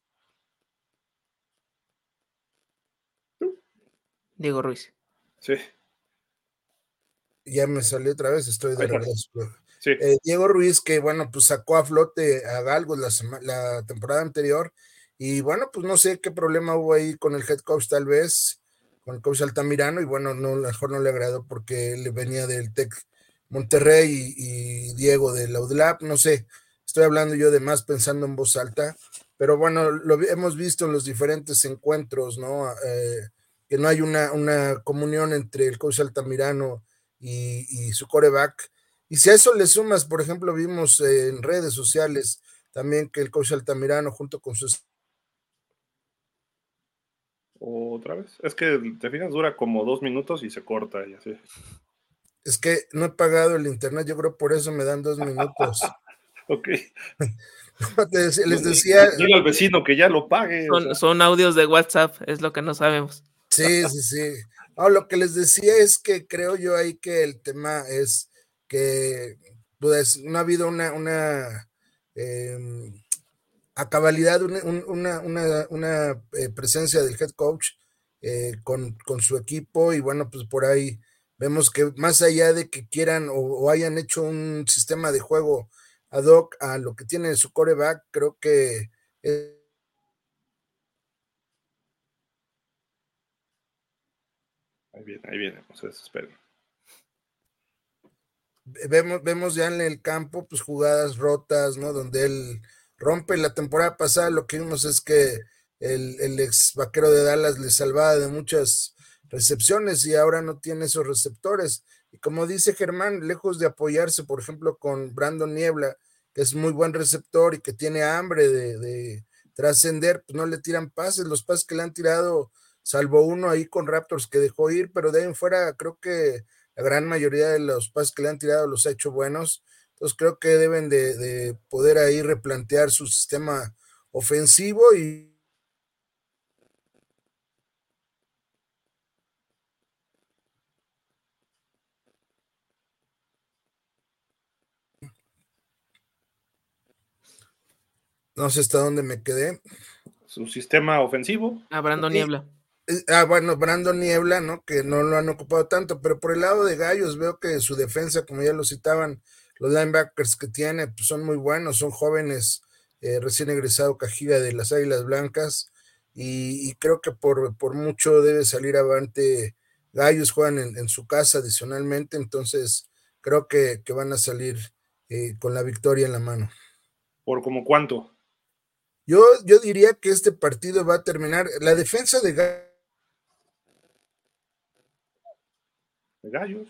Diego Ruiz. Sí. Ya me salió otra vez, estoy de regreso. Sí. Eh, Diego Ruiz, que bueno, pues sacó a flote a Galgos la, la temporada anterior, y bueno, pues no sé qué problema hubo ahí con el head coach, tal vez, con el coach Altamirano, y bueno, no, a lo mejor no le agradó porque él venía del Tec Monterrey y, y Diego de la U D L A P, no sé, estoy hablando yo de más pensando en voz alta, pero bueno, lo hemos visto en los diferentes encuentros, ¿no? Eh, que no hay una, una comunión entre el coach Altamirano y, y su quarterback. Y si a eso le sumas, por ejemplo, vimos en redes sociales también que el coach Altamirano junto con sus... Otra vez. Es que te fijas, dura como dos minutos y se corta y así. Es que no he pagado el internet, yo creo por eso me dan dos minutos. Ok. Les decía... Dile al vecino que ya lo pague. Son, o sea. son audios de WhatsApp, es lo que no sabemos. Sí, sí, sí. No, lo que les decía es que creo yo ahí que el tema es que pues, no ha habido una, una eh, a cabalidad, una, una, una, una eh, presencia del head coach eh, con, con su equipo, y bueno, pues por ahí vemos que más allá de que quieran o, o hayan hecho un sistema de juego ad hoc a lo que tiene su quarterback, creo que eh, Ahí viene, ahí viene, no se desesperen. Vemos, vemos ya en el campo pues jugadas rotas, ¿no? Donde él rompe. La temporada pasada lo que vimos es que el, el ex vaquero de Dallas le salvaba de muchas recepciones y ahora no tiene esos receptores. Y como dice Germán, lejos de apoyarse, por ejemplo, con Brandon Niebla, que es muy buen receptor y que tiene hambre de, de trascender, pues no le tiran pases. Los pases que le han tirado, salvo uno ahí con Raptors que dejó ir, pero de ahí en fuera creo que la gran mayoría de los pases que le han tirado los ha hecho buenos. Entonces creo que deben de, de poder ahí replantear su sistema ofensivo y no sé hasta dónde me quedé. Su sistema ofensivo. A Brandon y, Niebla. Ah, bueno, Brandon Niebla, ¿no? Que no lo han ocupado tanto, pero por el lado de Gallos veo que su defensa, como ya lo citaban, los linebackers que tiene, pues son muy buenos, son jóvenes, eh, recién egresado Cajiga de las Águilas Blancas, y, y creo que por, por mucho debe salir avante. Gallos juegan en, en su casa adicionalmente, entonces creo que, que van a salir eh, con la victoria en la mano. ¿Por como cuánto? Yo, yo diría que este partido va a terminar, la defensa de Gallos De Gallos.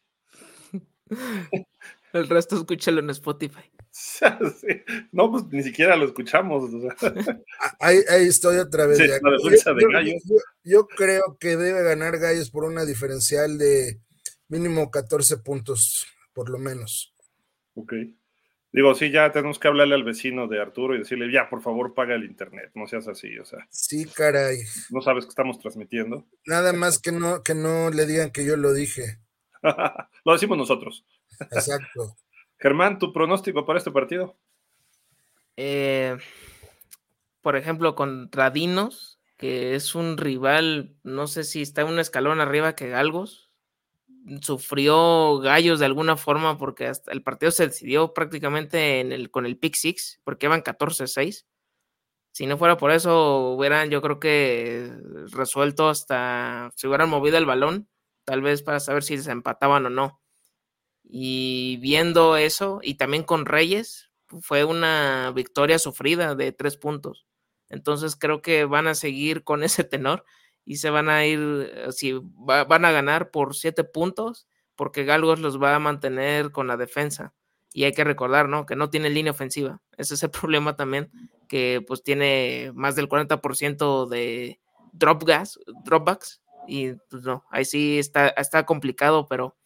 El resto escúchalo en Spotify. Sí. No, pues ni siquiera lo escuchamos. O sea. ahí, ahí estoy otra vez. Sí, Ya. la defensa de yo, Gallos. Yo, yo creo que debe ganar Gallos por una diferencial de mínimo catorce puntos, por lo menos. Ok. Digo, sí, ya tenemos que hablarle al vecino de Arturo y decirle, ya, por favor, paga el internet, no seas así, o sea. Sí, caray. No sabes que estamos transmitiendo. Nada más que no, que no le digan que yo lo dije. Lo decimos nosotros. Exacto. Germán, ¿tu pronóstico para este partido? Eh, por ejemplo, contra Dinos, que es un rival, no sé si está un escalón arriba que Galgos. Sufrió Gallos de alguna forma porque hasta el partido se decidió prácticamente en el, con el pick six, porque iban catorce seis. Si no fuera por eso, hubieran, yo creo que resuelto hasta, si hubieran movido el balón, tal vez para saber si se empataban o no. Y viendo eso, y también con Reyes, fue una victoria sufrida de tres puntos. Entonces creo que van a seguir con ese tenor y se van a ir, si va, van a ganar por siete puntos, porque Galgos los va a mantener con la defensa. Y hay que recordar, ¿no? Que no tiene línea ofensiva. Ese es el problema también, que pues tiene más del cuarenta por ciento de drop gas, dropbacks. Y pues no, ahí sí está, está complicado, pero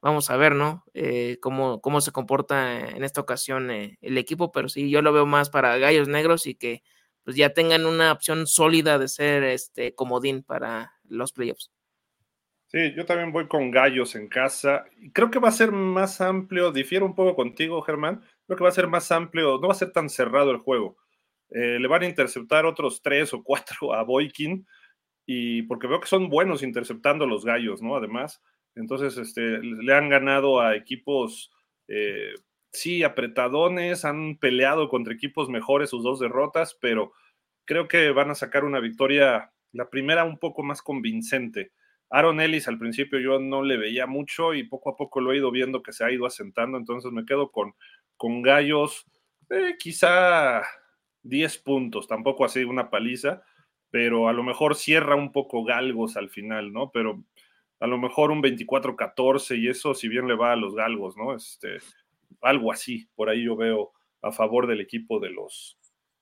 vamos a ver, ¿no? Eh, cómo, cómo se comporta en esta ocasión eh, el equipo, pero sí, yo lo veo más para Gallos Negros y que pues ya tengan una opción sólida de ser este comodín para los playoffs. Sí, yo también voy con Gallos en casa. Creo que va a ser más amplio, difiero un poco contigo, Germán. Creo que va a ser más amplio, no va a ser tan cerrado el juego. Eh, le van a interceptar otros tres o cuatro a Boykin, y porque veo que son buenos interceptando los Gallos, ¿no? Además, entonces este, le han ganado a equipos, eh, sí, apretadones, han peleado contra equipos mejores sus dos derrotas, pero creo que van a sacar una victoria, la primera un poco más convincente. Aaron Ellis al principio yo no le veía mucho y poco a poco lo he ido viendo que se ha ido asentando, entonces me quedo con, con Gallos, eh, quizá diez puntos, tampoco así una paliza, pero a lo mejor cierra un poco Galgos al final, ¿no? Pero a lo mejor un veinticuatro catorce y eso si bien le va a los Galgos, ¿no? Este, algo así, por ahí yo veo a favor del equipo de los,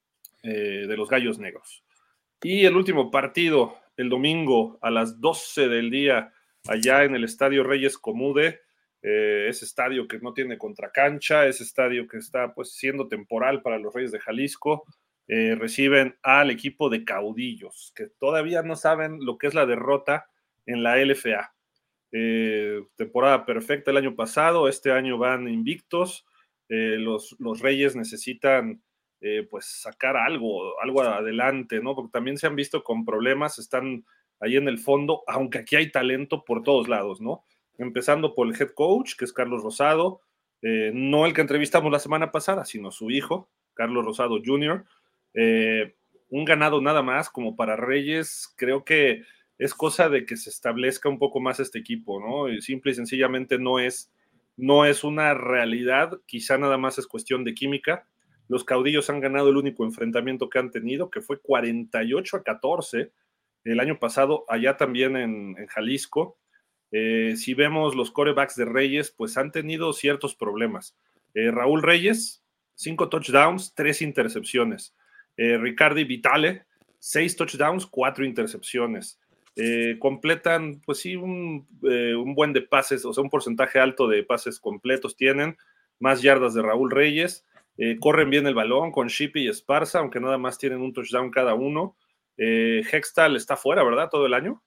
eh, de los Gallos Negros. Y el último partido, el domingo a las doce del día, allá en el Estadio Reyes Comude, eh, ese estadio que no tiene contracancha, ese estadio que está pues siendo temporal para los Reyes de Jalisco, eh, reciben al equipo de Caudillos, que todavía no saben lo que es la derrota en la L F A. Eh, temporada perfecta el año pasado, este año van invictos, eh, los, los Reyes necesitan eh, pues sacar algo, algo adelante, ¿no? Porque también se han visto con problemas, están ahí en el fondo, aunque aquí hay talento por todos lados, ¿no? Empezando por el head coach, que es Carlos Rosado, eh, no el que entrevistamos la semana pasada, sino su hijo, Carlos Rosado junior Eh, un ganado nada más como para Reyes, creo que es cosa de que se establezca un poco más este equipo, ¿no? Y simple y sencillamente no es, no es una realidad, quizá nada más es cuestión de química. Los Caudillos han ganado el único enfrentamiento que han tenido, que fue cuarenta y ocho a catorce el año pasado, allá también en, en Jalisco. Eh, si vemos los quarterbacks de Reyes, pues han tenido ciertos problemas. Eh, Raúl Reyes, cinco touchdowns, tres intercepciones. Eh, Ricardi Vitale, seis touchdowns, cuatro intercepciones. Eh, completan, pues sí, un, eh, un buen de pases, o sea, un porcentaje alto de pases completos tienen, más yardas de Raúl Reyes, eh, corren bien el balón con Shippy y Esparza, aunque nada más tienen un touchdown cada uno. Eh, Hextall está fuera, ¿verdad? Todo el año.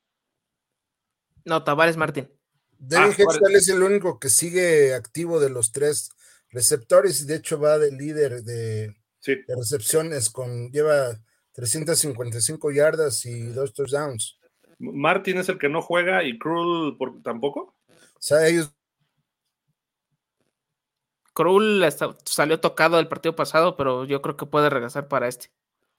No, Tavares Martín. Devin ah, Hextall es el único que sigue activo de los tres receptores y de hecho va de líder de, sí. de recepciones, con lleva trescientas cincuenta y cinco yardas y dos touchdowns. Martin es el que no juega y Krull por, tampoco. O sea, ellos. Krull está, salió tocado del partido pasado, pero yo creo que puede regresar para este.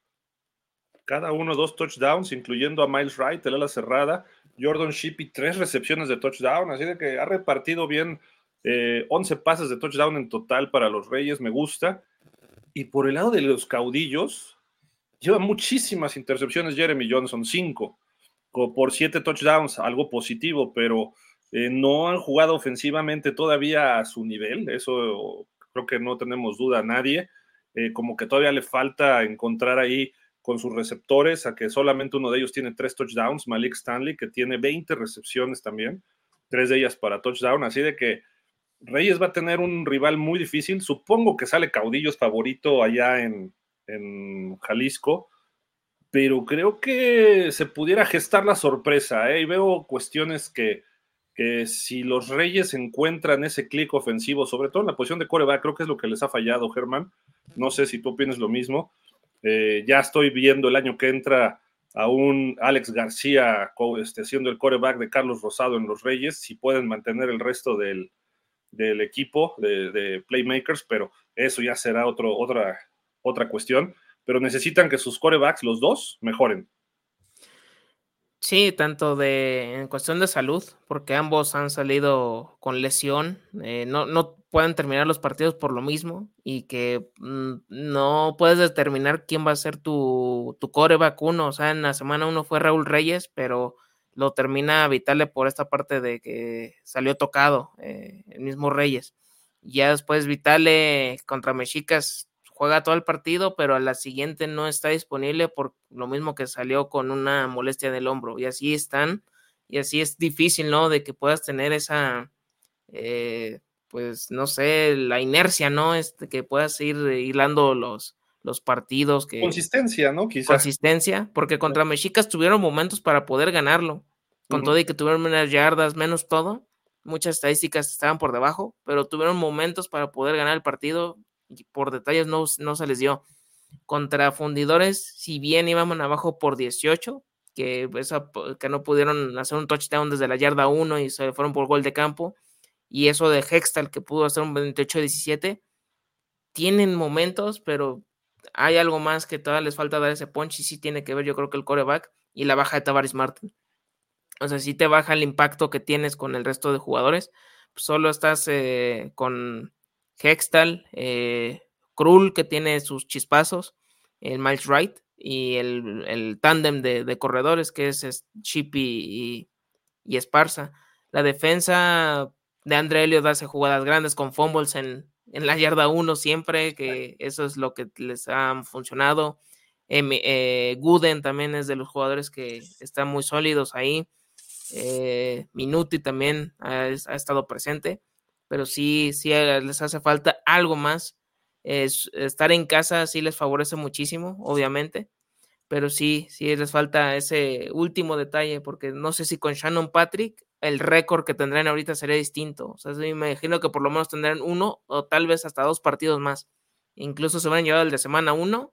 Cada uno dos touchdowns, incluyendo a Miles Wright, el ala cerrada. Jordan Shippy, tres recepciones de touchdown, así de que ha repartido bien eh, once pases de touchdown en total para los Reyes, me gusta. Y por el lado de los Caudillos, lleva muchísimas intercepciones Jeremy Johnson, cinco, por siete touchdowns, algo positivo, pero eh, no han jugado ofensivamente todavía a su nivel, eso creo que no tenemos duda a nadie, eh, como que todavía le falta encontrar ahí con sus receptores, a que solamente uno de ellos tiene tres touchdowns, Malik Stanley, que tiene veinte recepciones también, tres de ellas para touchdown, así de que Reyes va a tener un rival muy difícil, supongo que sale Caudillos favorito allá en, en Jalisco, pero creo que se pudiera gestar la sorpresa, ¿eh? Y veo cuestiones que, que si los Reyes encuentran ese clic ofensivo, sobre todo en la posición de quarterback, creo que es lo que les ha fallado, Germán, no sé si tú opinas lo mismo. Eh, ya estoy viendo el año que entra a un Alex García este, siendo el quarterback de Carlos Rosado en los Reyes, si pueden mantener el resto del, del equipo de, de playmakers, pero eso ya será otro, otra, otra cuestión, pero necesitan que sus quarterbacks, los dos, mejoren. Sí, tanto de en cuestión de salud, porque ambos han salido con lesión, eh, no, no pueden terminar los partidos por lo mismo y que mmm, no puedes determinar quién va a ser tu, tu quarterback uno, o sea, en la semana uno fue Raúl Reyes, pero lo termina Vitale por esta parte de que salió tocado, eh, el mismo Reyes. Ya después Vitale contra Mexicas juega todo el partido, pero a la siguiente no está disponible por lo mismo que salió con una molestia del hombro, y así están, y así es difícil, ¿no? De que puedas tener esa, eh, pues no sé, la inercia, ¿no? Este, que puedas ir hilando los, los partidos, que Consistencia, ¿no? Quizá. consistencia, porque contra Mexicas tuvieron momentos para poder ganarlo, con todo Ujú. y que tuvieron menos yardas, menos todo, muchas estadísticas estaban por debajo, pero tuvieron momentos para poder ganar el partido y por detalles no, no se les dio. Contra Fundidores, si bien íbamos abajo por dieciocho, que, esa, que no pudieron hacer un touchdown desde la yarda uno y se fueron por gol de campo, y eso de Hextal que pudo hacer un veintiocho diecisiete, tienen momentos, pero hay algo más que todavía les falta dar ese punch y sí tiene que ver, yo creo que el quarterback y la baja de Tavares Martin. O sea, sí te baja el impacto que tienes con el resto de jugadores. Solo estás eh, con Hextal, eh, Krull, que tiene sus chispazos, el Miles Wright y el, el tándem de, de corredores que es, es Chippy y, y Esparza. La defensa de Andre Elliott hace jugadas grandes con fumbles en, en la yarda uno siempre, que eso es lo que les ha funcionado. Eh, eh, Gooden también es de los jugadores que están muy sólidos ahí. Eh, Minuti también ha, ha, estado presente, pero sí, sí les hace falta algo más. Es, estar en casa sí les favorece muchísimo, obviamente, pero sí, sí les falta ese último detalle, porque no sé si con Shannon Patrick el récord que tendrán ahorita sería distinto. O sea, me imagino que por lo menos tendrán uno o tal vez hasta dos partidos más. Incluso se hubieran llevado el de semana uno.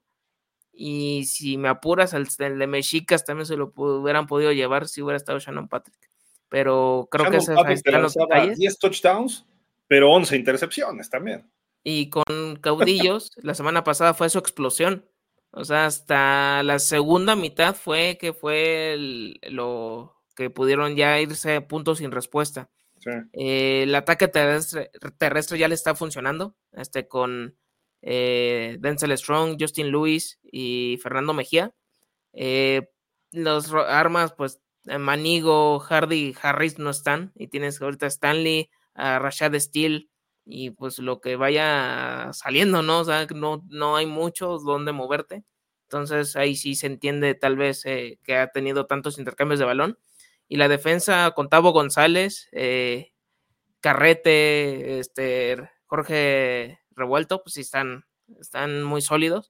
Y si me apuras, el, el de Mexicas también se lo hubieran podido llevar si hubiera estado Shannon Patrick. Pero creo Shannon que esos, ahí Patrick te están los lanzaba detalles. diez touchdowns, pero once intercepciones también. Y con Caudillos, la semana pasada fue su explosión. O sea, hasta la segunda mitad fue que fue el, lo que pudieron ya irse a puntos sin respuesta. Sí. Eh, el ataque terrestre, terrestre ya le está funcionando, este con eh, Denzel Strong, Justin Lewis y Fernando Mejía. Eh, los armas, pues Manigo, Hardy, Harris no están, y tienes ahorita Stanley, a Rashad Steele, y pues lo que vaya saliendo, ¿no? O sea, no, no hay mucho donde moverte. Entonces ahí sí se entiende tal vez eh, que ha tenido tantos intercambios de balón. Y la defensa con Tavo González, eh, Carrete, este, Jorge Revuelto, pues sí están, están muy sólidos.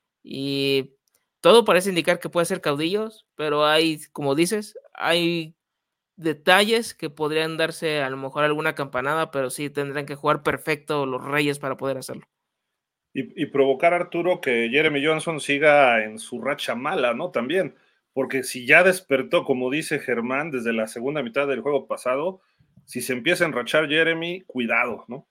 Y todo parece indicar que puede ser Caudillos, pero hay, como dices, hay detalles que podrían darse a lo mejor alguna campanada, pero sí tendrán que jugar perfecto los Reyes para poder hacerlo. Y, y provocar a Arturo que Jeremy Johnson siga en su racha mala, ¿no? También, porque si ya despertó, como dice Germán, desde la segunda mitad del juego pasado, si se empieza a enrachar Jeremy, cuidado, ¿no?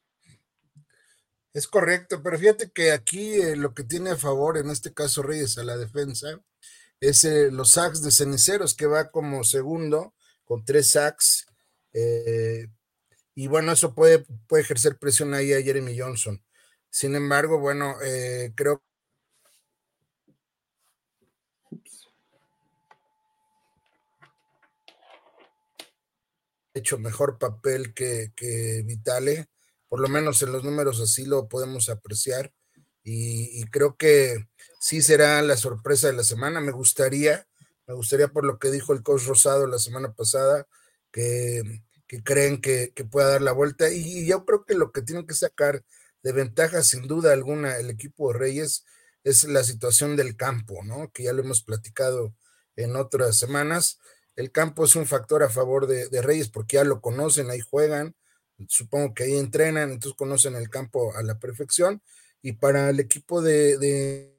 Es correcto, pero fíjate que aquí eh, lo que tiene a favor, en este caso Reyes a la defensa, es eh, los sacks de Ceniceros, que va como segundo con tres sacks. Eh, y bueno, eso puede, puede ejercer presión ahí a Jeremy Johnson. Sin embargo, bueno, eh, creo que ha hecho mejor papel que, que Vitale, por lo menos en los números así lo podemos apreciar. Y, y creo que sí será la sorpresa de la semana. Me gustaría, me gustaría por lo que dijo el coach Rosado la semana pasada, que, que creen que, que pueda dar la vuelta. Y, y yo creo que lo que tienen que sacar de ventaja, sin duda alguna, el equipo de Reyes es la situación del campo, ¿no? Que ya lo hemos platicado en otras semanas. El campo es un factor a favor de, de Reyes porque ya lo conocen, ahí juegan, supongo que ahí entrenan, entonces conocen el campo a la perfección. Y para el equipo de, de...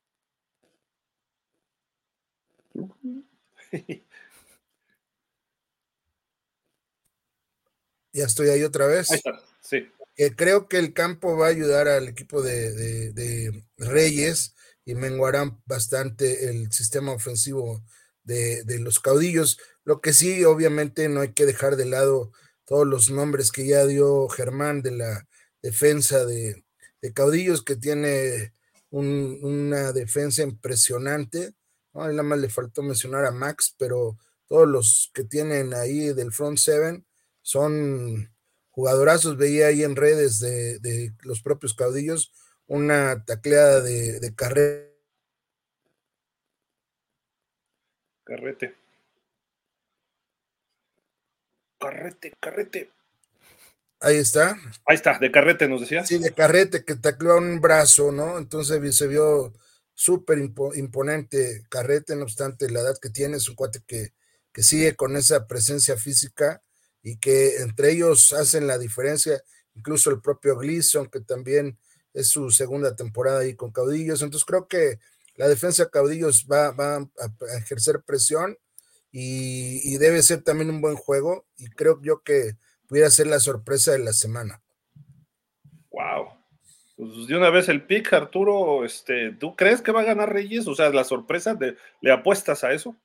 ya estoy ahí otra Ahí vez. está, sí. Eh, creo que el campo va a ayudar al equipo de, de, de Reyes y menguarán bastante el sistema ofensivo de, de los Caudillos. Lo que sí, obviamente, no hay que dejar de lado todos los nombres que ya dio Germán de la defensa de, de Caudillos, que tiene un, una defensa impresionante, ¿no? Nada más le faltó mencionar a Max, pero todos los que tienen ahí del front seven son jugadorazos. Veía ahí en redes de, de los propios Caudillos una tacleada de, de carrera. Carrete. Carrete, carrete. Ahí está. Ahí está, de carrete nos decías. Sí, de carrete, que tacleó a un brazo, ¿no? Entonces se vio súper impo imponente Carrete, no obstante la edad que tiene, es un cuate que, que sigue con esa presencia física y que entre ellos hacen la diferencia, incluso el propio Gleason, que también es su segunda temporada ahí con Caudillos. Entonces creo que la defensa de Caudillos va, va a ejercer presión y, y debe ser también un buen juego, y creo yo que pudiera ser la sorpresa de la semana. Wow. Pues de una vez el pick, Arturo, este, ¿tú crees que va a ganar Reyes? O sea, la sorpresa, de, ¿le apuestas a eso?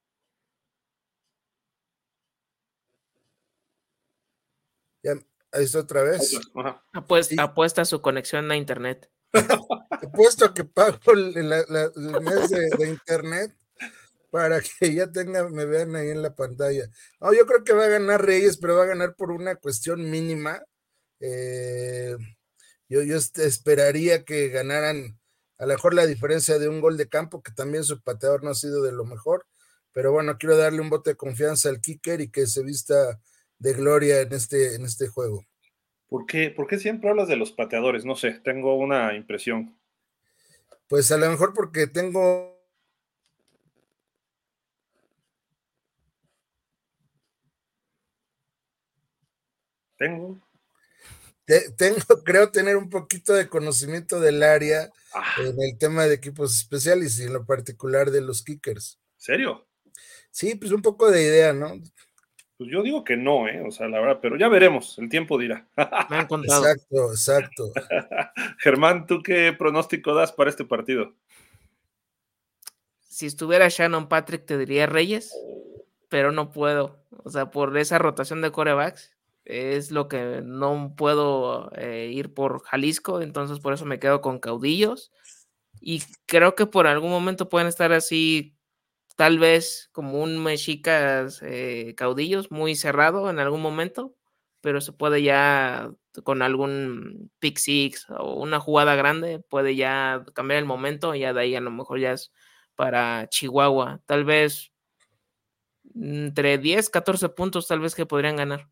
Ya, ahí está otra vez. Apuesta, sí. Apuesta su conexión a internet. Apuesto a que pago el, la, la, el mes de, de internet para que ya tenga, me vean ahí en la pantalla. No, yo creo que va a ganar Reyes, pero va a ganar por una cuestión mínima. Eh, yo, yo esperaría que ganaran a lo mejor la diferencia de un gol de campo, que también su pateador no ha sido de lo mejor, pero bueno, quiero darle un voto de confianza al kicker y que se vista de gloria en este, en este juego. ¿Por qué, ¿Por qué siempre hablas de los pateadores? No sé, tengo una impresión. Pues a lo mejor porque tengo Tengo. Te, tengo, creo tener un poquito de conocimiento del área ah. en el tema de equipos especiales y en lo particular de los kickers. ¿Serio? Sí, pues un poco de idea, ¿no? Pues yo digo que no, ¿eh? O sea, la verdad, pero ya veremos, el tiempo dirá. Me han contado. Exacto, exacto. Germán, ¿tú qué pronóstico das para este partido? Si estuviera Shannon Patrick te diría Reyes, pero no puedo. O sea, por esa rotación de quarterbacks es lo que no puedo eh, ir por Jalisco, entonces por eso me quedo con Caudillos. Y creo que por algún momento pueden estar así, tal vez como un Mexicas eh, Caudillos muy cerrado en algún momento, pero se puede ya con algún pick six o una jugada grande, puede ya cambiar el momento y ya de ahí a lo mejor ya es para Chihuahua. Tal vez entre diez, catorce puntos tal vez que podrían ganar.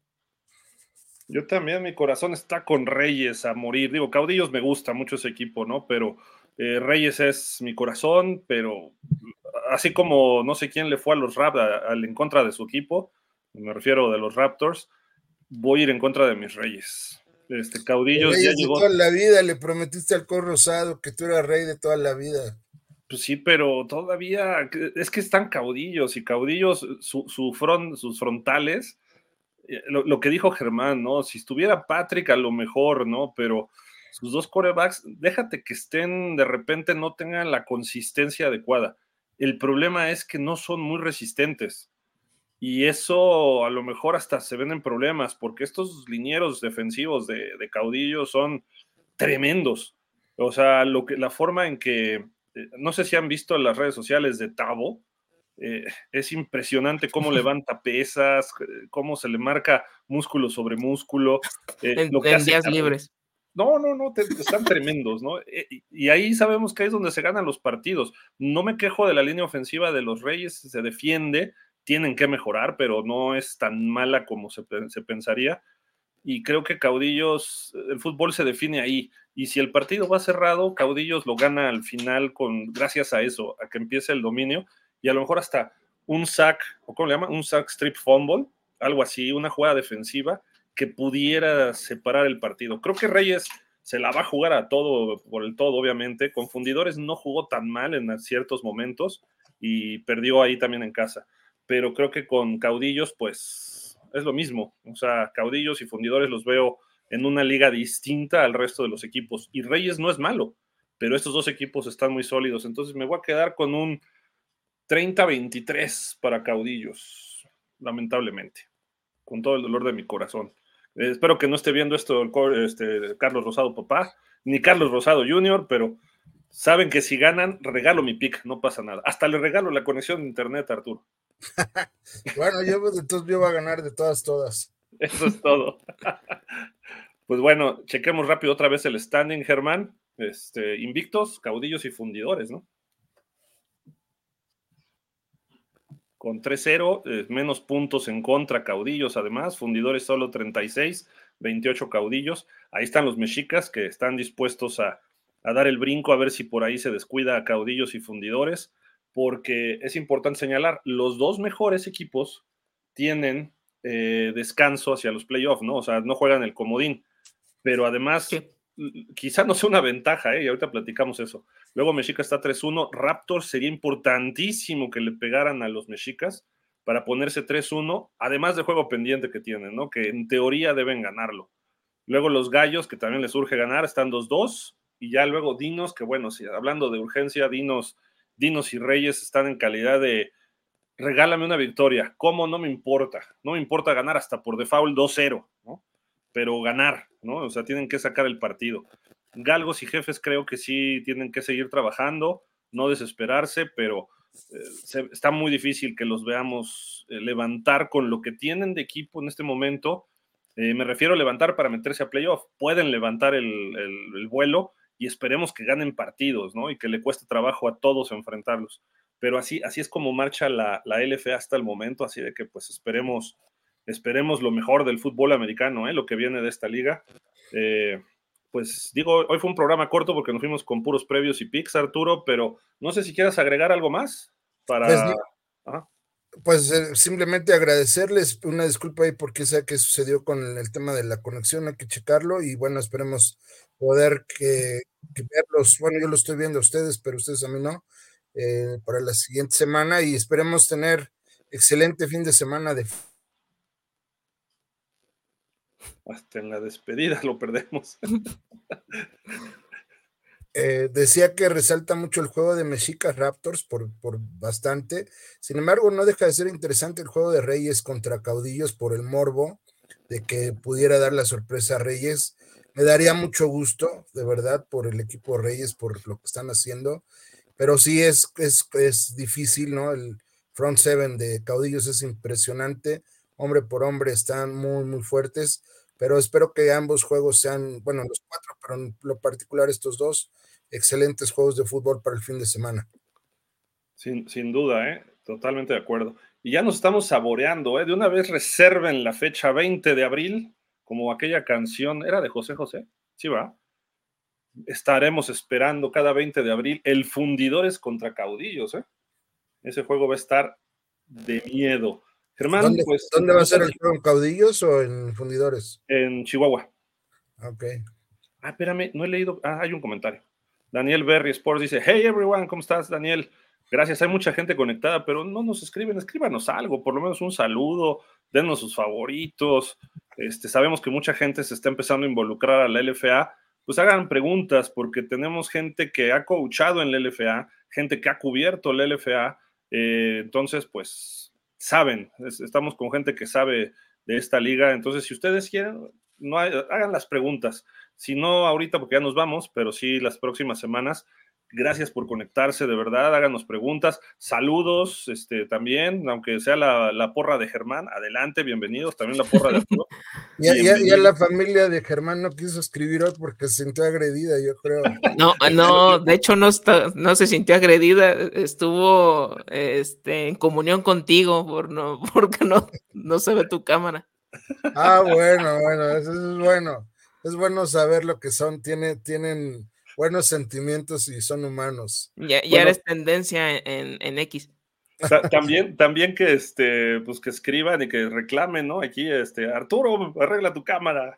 Yo también, mi corazón está con Reyes a morir. Digo, Caudillos me gusta mucho ese equipo, ¿no? Pero eh, Reyes es mi corazón, pero así como no sé quién le fue a los Raptors en contra de su equipo, me refiero de los Raptors, voy a ir en contra de mis Reyes. Este, Caudillos Reyes ya de llegó. Toda la vida le prometiste al Cor Rosado que tú eras rey de toda la vida. Pues sí, pero todavía es que están Caudillos y Caudillos, su, su front, sus frontales. Lo, lo que dijo Germán, ¿no? Si estuviera Patrick, a lo mejor, ¿no? Pero sus dos quarterbacks, déjate que estén, de repente no tengan la consistencia adecuada. El problema es que no son muy resistentes. Y eso a lo mejor hasta se ven en problemas, porque estos linieros defensivos de, de Caudillo son tremendos. O sea, lo que, la forma en que, no sé si han visto las redes sociales de Tavo, Eh, es impresionante cómo levanta pesas, cómo se le marca músculo sobre músculo. Eh, en lo que en hace días cada... libres. No, no, no, te, están tremendos, ¿no? Eh, y ahí sabemos que es donde se ganan los partidos. No me quejo de la línea ofensiva de los Reyes, se defiende, tienen que mejorar, pero no es tan mala como se, se pensaría. Y creo que Caudillos, el fútbol se define ahí. Y si el partido va cerrado, Caudillos lo gana al final con, gracias a eso, a que empiece el dominio. Y a lo mejor hasta un sack, o ¿cómo le llaman? Un sack strip fumble, algo así, una jugada defensiva que pudiera separar el partido. Creo que Reyes se la va a jugar a todo, por el todo, obviamente. Confundidores no jugó tan mal en ciertos momentos y perdió ahí también en casa. Pero creo que con Caudillos, pues, es lo mismo. O sea, Caudillos y Fundidores los veo en una liga distinta al resto de los equipos. Y Reyes no es malo, pero estos dos equipos están muy sólidos. Entonces me voy a quedar con un treinta veintitrés para Caudillos, lamentablemente, con todo el dolor de mi corazón. Eh, espero que no esté viendo esto el, este, Carlos Rosado papá, ni Carlos Rosado junior, pero saben que si ganan, regalo mi pick, no pasa nada. Hasta le regalo la conexión de internet a Arturo. Bueno, yo entonces yo voy a ganar de todas, todas. Eso es todo. Pues bueno, chequemos rápido otra vez el standing, Germán. Este, invictos, Caudillos y Fundidores, ¿no? con tres cero, eh, menos puntos en contra Caudillos, además, Fundidores solo treinta y seis, veintiocho Caudillos. Ahí están los mexicas que están dispuestos a, a dar el brinco, a ver si por ahí se descuida a Caudillos y Fundidores, porque es importante señalar, los dos mejores equipos tienen eh, descanso hacia los playoffs, ¿no? O sea, no juegan el comodín, pero además... Sí. Quizá no sea una ventaja, ¿eh? Y ahorita platicamos eso. Luego Mexica está tres uno. Raptors sería importantísimo que le pegaran a los mexicas para ponerse tres uno, además del juego pendiente que tienen, ¿no? Que en teoría deben ganarlo. Luego los Gallos, que también les urge ganar, están dos dos. Y ya luego Dinos, que bueno, si hablando de urgencia, Dinos, Dinos y Reyes están en calidad de regálame una victoria. ¿Cómo? No me importa. No me importa ganar hasta por default dos cero, ¿no? Pero ganar, ¿no? O sea, tienen que sacar el partido. Galgos y Jefes creo que sí tienen que seguir trabajando, no desesperarse, pero eh, se, está muy difícil que los veamos eh, levantar con lo que tienen de equipo en este momento. Eh, me refiero a levantar para meterse a playoff. Pueden levantar el, el, el vuelo y esperemos que ganen partidos, ¿no? Y que le cueste trabajo a todos enfrentarlos. Pero así, así es como marcha la, la L F A hasta el momento, así de que pues esperemos esperemos lo mejor del fútbol americano, ¿eh? Lo que viene de esta liga. Eh, pues digo, hoy fue un programa corto porque nos fuimos con puros previos y picks, Arturo, pero no sé si quieras agregar algo más para... Pues, Ajá. pues eh, simplemente agradecerles, una disculpa ahí porque sé que sucedió con el, el tema de la conexión, hay que checarlo y bueno, esperemos poder que, que verlos, bueno, yo lo estoy viendo a ustedes, pero ustedes a mí no, eh, para la siguiente semana y esperemos tener excelente fin de semana de Hasta en la despedida lo perdemos. Eh, decía que resalta mucho el juego de Mexicas Raptors por, por bastante. Sin embargo, no deja de ser interesante el juego de Reyes contra Caudillos por el morbo de que pudiera dar la sorpresa a Reyes. Me daría mucho gusto, de verdad, por el equipo Reyes, por lo que están haciendo. Pero sí es, es, es difícil, ¿no? El front seven de Caudillos es impresionante. Hombre por hombre están muy, muy fuertes. Pero espero que ambos juegos sean, bueno, los cuatro, pero en lo particular estos dos, excelentes juegos de fútbol para el fin de semana. Sin, sin duda, ¿eh? Totalmente de acuerdo. Y ya nos estamos saboreando, ¿eh? De una vez reserven la fecha veinte de abril, como aquella canción, ¿era de José José? Sí, va. Estaremos esperando cada veinte de abril el Fundidores contra Caudillos, ¿eh? Ese juego va a estar de miedo. Germán, ¿Dónde, pues... ¿dónde va a ser el juego? ¿En Caudillos o en Fundidores? En Chihuahua. Ok. Ah, espérame, no he leído. Ah, hay un comentario. Daniel Berry Sports dice: Hey everyone, ¿cómo estás, Daniel? Gracias, hay mucha gente conectada, pero no nos escriben, escríbanos algo, por lo menos un saludo, denos sus favoritos. Este, sabemos que mucha gente se está empezando a involucrar a la L F A, pues hagan preguntas, porque tenemos gente que ha coachado en la L F A, gente que ha cubierto la L F A, eh, entonces, pues, saben, es, estamos con gente que sabe de esta liga, entonces, si ustedes quieren, no hay, hagan las preguntas. Si no ahorita porque ya nos vamos, pero sí las próximas semanas. Gracias por conectarse, de verdad, háganos preguntas, saludos este, también, aunque sea la, la porra de Germán, adelante, bienvenidos, también la porra de Arturo. Ya, ya, ya la familia de Germán no quiso escribir hoy porque se sintió agredida, yo creo. No, no, de hecho no, está, no se sintió agredida, estuvo este, en comunión contigo por no, porque no, no se ve tu cámara. Ah, bueno, bueno, eso es bueno, es bueno saber lo que son, tiene, tienen buenos sentimientos y son humanos. Ya, ya bueno, eres tendencia en, en X. También, también que este, pues que escriban y que reclamen, ¿no? Aquí, este, Arturo, arregla tu cámara.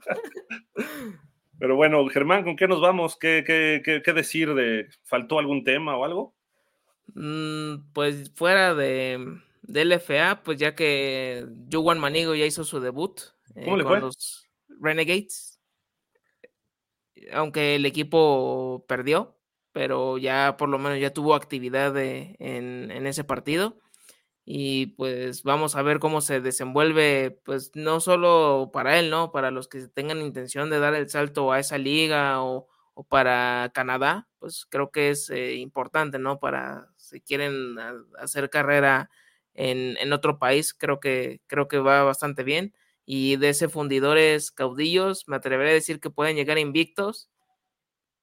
Pero bueno, Germán, ¿con qué nos vamos? ¿Qué, qué, qué, qué decir de ¿faltó algún tema o algo? Mm, pues fuera de, de L F A, pues ya que Juwan Manigo ya hizo su debut eh, ¿Cómo le con fue? los Renegades, aunque el equipo perdió, pero ya por lo menos ya tuvo actividad de, en, en ese partido. Y pues vamos a ver cómo se desenvuelve, pues no solo para él, ¿no? Para los que tengan intención de dar el salto a esa liga o, o para Canadá, pues creo que es eh, importante, ¿no? Para si quieren a, hacer carrera en, en otro país, creo que, creo que va bastante bien. Y de ese Fundidores Caudillos, me atreveré a decir que pueden llegar invictos.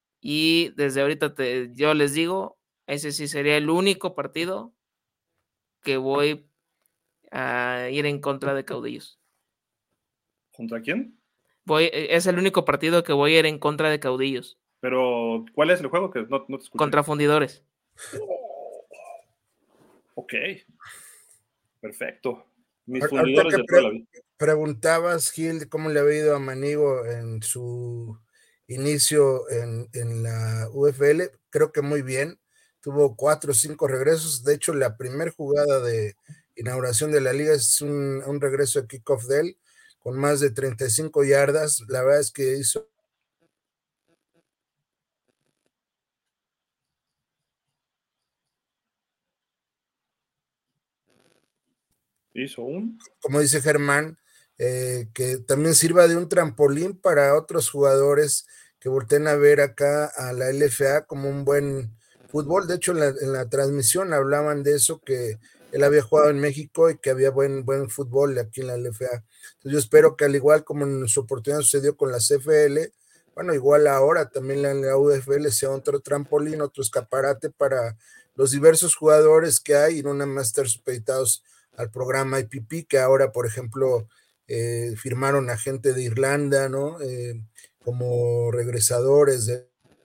Y desde ahorita te, yo les digo, ese sí sería el único partido que voy a ir en contra de Caudillos. ¿Contra quién? Voy, es el único partido que voy a ir en contra de Caudillos. Pero, ¿cuál es el juego? Que no, no te escuché. Contra Fundidores. Ok. Perfecto. Mis Ahorita fundidores que de toda la pre vida. preguntabas, Gil, cómo le había ido a Manigo en su inicio en, en la U F L. Creo que muy bien. Tuvo cuatro o cinco regresos. De hecho, la primera jugada de inauguración de la liga es un, un regreso de kickoff de él con más de treinta y cinco yardas. La verdad es que hizo Hizo un. como dice Germán, eh, que también sirva de un trampolín para otros jugadores que volteen a ver acá a la L F A como un buen fútbol. De hecho, en la, en la transmisión hablaban de eso, que él había jugado en México y que había buen, buen fútbol aquí en la L F A. Entonces yo espero que al igual como en su oportunidad sucedió con la C F L, bueno, igual ahora también en la U F L sea otro trampolín, otro escaparate para los diversos jugadores que hay y no nada más estar supeditados al programa I P P, que ahora, por ejemplo, eh, firmaron a gente de Irlanda, ¿no? Eh, como regresadores de...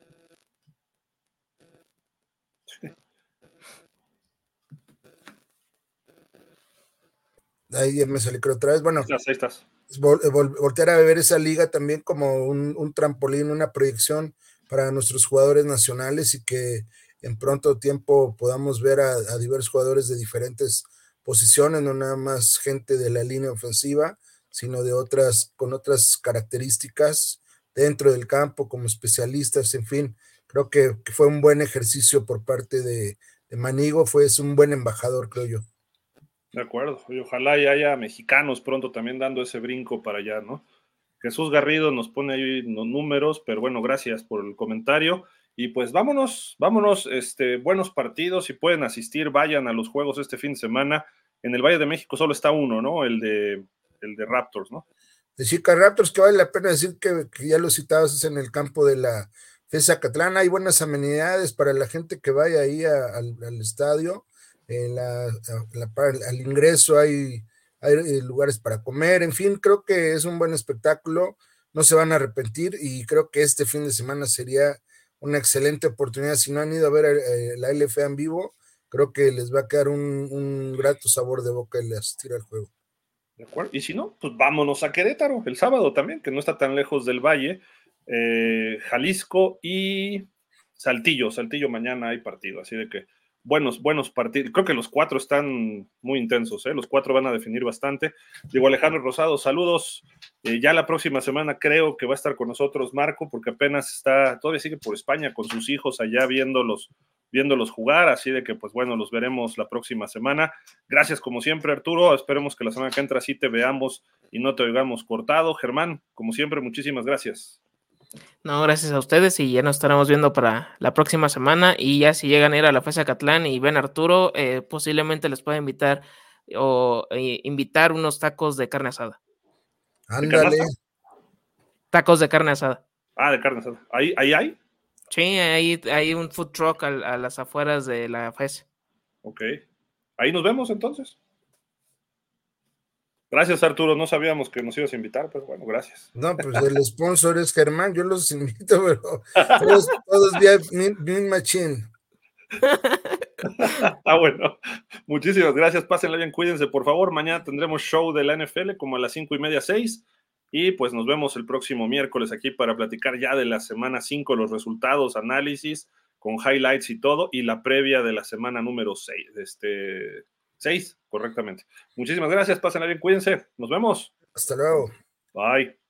Ahí ya me salí creo otra vez. Bueno, ahí estás, ahí estás. Vol, vol, voltear a ver esa liga también como un, un trampolín, una proyección para nuestros jugadores nacionales y que en pronto tiempo podamos ver a, a diversos jugadores de diferentes posiciones, no nada más gente de la línea ofensiva, sino de otras, con otras características dentro del campo como especialistas, en fin, creo que, que fue un buen ejercicio por parte de, de Manigo, fue es un buen embajador, creo yo. De acuerdo, y ojalá y haya mexicanos pronto también dando ese brinco para allá, ¿no? Jesús Garrido nos pone ahí los números, pero bueno, gracias por el comentario. Y pues vámonos, vámonos, este, buenos partidos, si pueden asistir, vayan a los juegos este fin de semana. En el Valle de México solo está uno, ¿no? El de, el de Raptors, ¿no? De Chica Raptors, que vale la pena decir que, que ya lo citabas, es en el campo de la F E S Zacatlán. Hay buenas amenidades para la gente que vaya ahí a, al, al estadio. En la, la, al ingreso hay, hay lugares para comer. En fin, creo que es un buen espectáculo. No se van a arrepentir y creo que este fin de semana sería una excelente oportunidad. Si no han ido a ver eh, la L F A en vivo, creo que les va a quedar un, un grato sabor de boca el asistir al juego. De acuerdo. Y si no, pues vámonos a Querétaro el sábado también, que no está tan lejos del Valle. Eh, Jalisco y Saltillo. Saltillo mañana hay partido, así de que buenos, buenos partidos. Creo que los cuatro están muy intensos, ¿eh? Los cuatro van a definir bastante. Digo, Alejandro Rosado, saludos. Eh, ya la próxima semana creo que va a estar con nosotros Marco, porque apenas está, todavía sigue por España con sus hijos allá viéndolos, viéndolos jugar, así de que pues bueno, los veremos la próxima semana. Gracias como siempre, Arturo, esperemos que la semana que entra sí te veamos y no te oigamos cortado. Germán, como siempre, muchísimas gracias. No, gracias a ustedes y ya nos estaremos viendo para la próxima semana y ya si llegan a ir a la F E S Zacatlán y ven a Arturo, eh, posiblemente les pueda invitar o eh, invitar unos tacos de carne asada. Ándale. Tacos de carne asada. Ah, de carne asada. ¿Ahí, ahí hay? Sí, hay, hay un food truck a, a las afueras de la F E S. Ok. Ahí nos vemos entonces. Gracias, Arturo. No sabíamos que nos ibas a invitar, pero bueno, gracias. No, pues el sponsor es Germán. Yo los invito, pero todos, todos vía Min Machine. Ah, bueno. Muchísimas gracias. Pásenla bien, cuídense, por favor. Mañana tendremos show de la N F L como a las cinco y media, seis. Y pues nos vemos el próximo miércoles aquí para platicar ya de la semana cinco, los resultados, análisis, con highlights y todo, y la previa de la semana número seis. Este. seis, correctamente. Muchísimas gracias, pásenla bien, cuídense. Nos vemos. Hasta luego. Bye.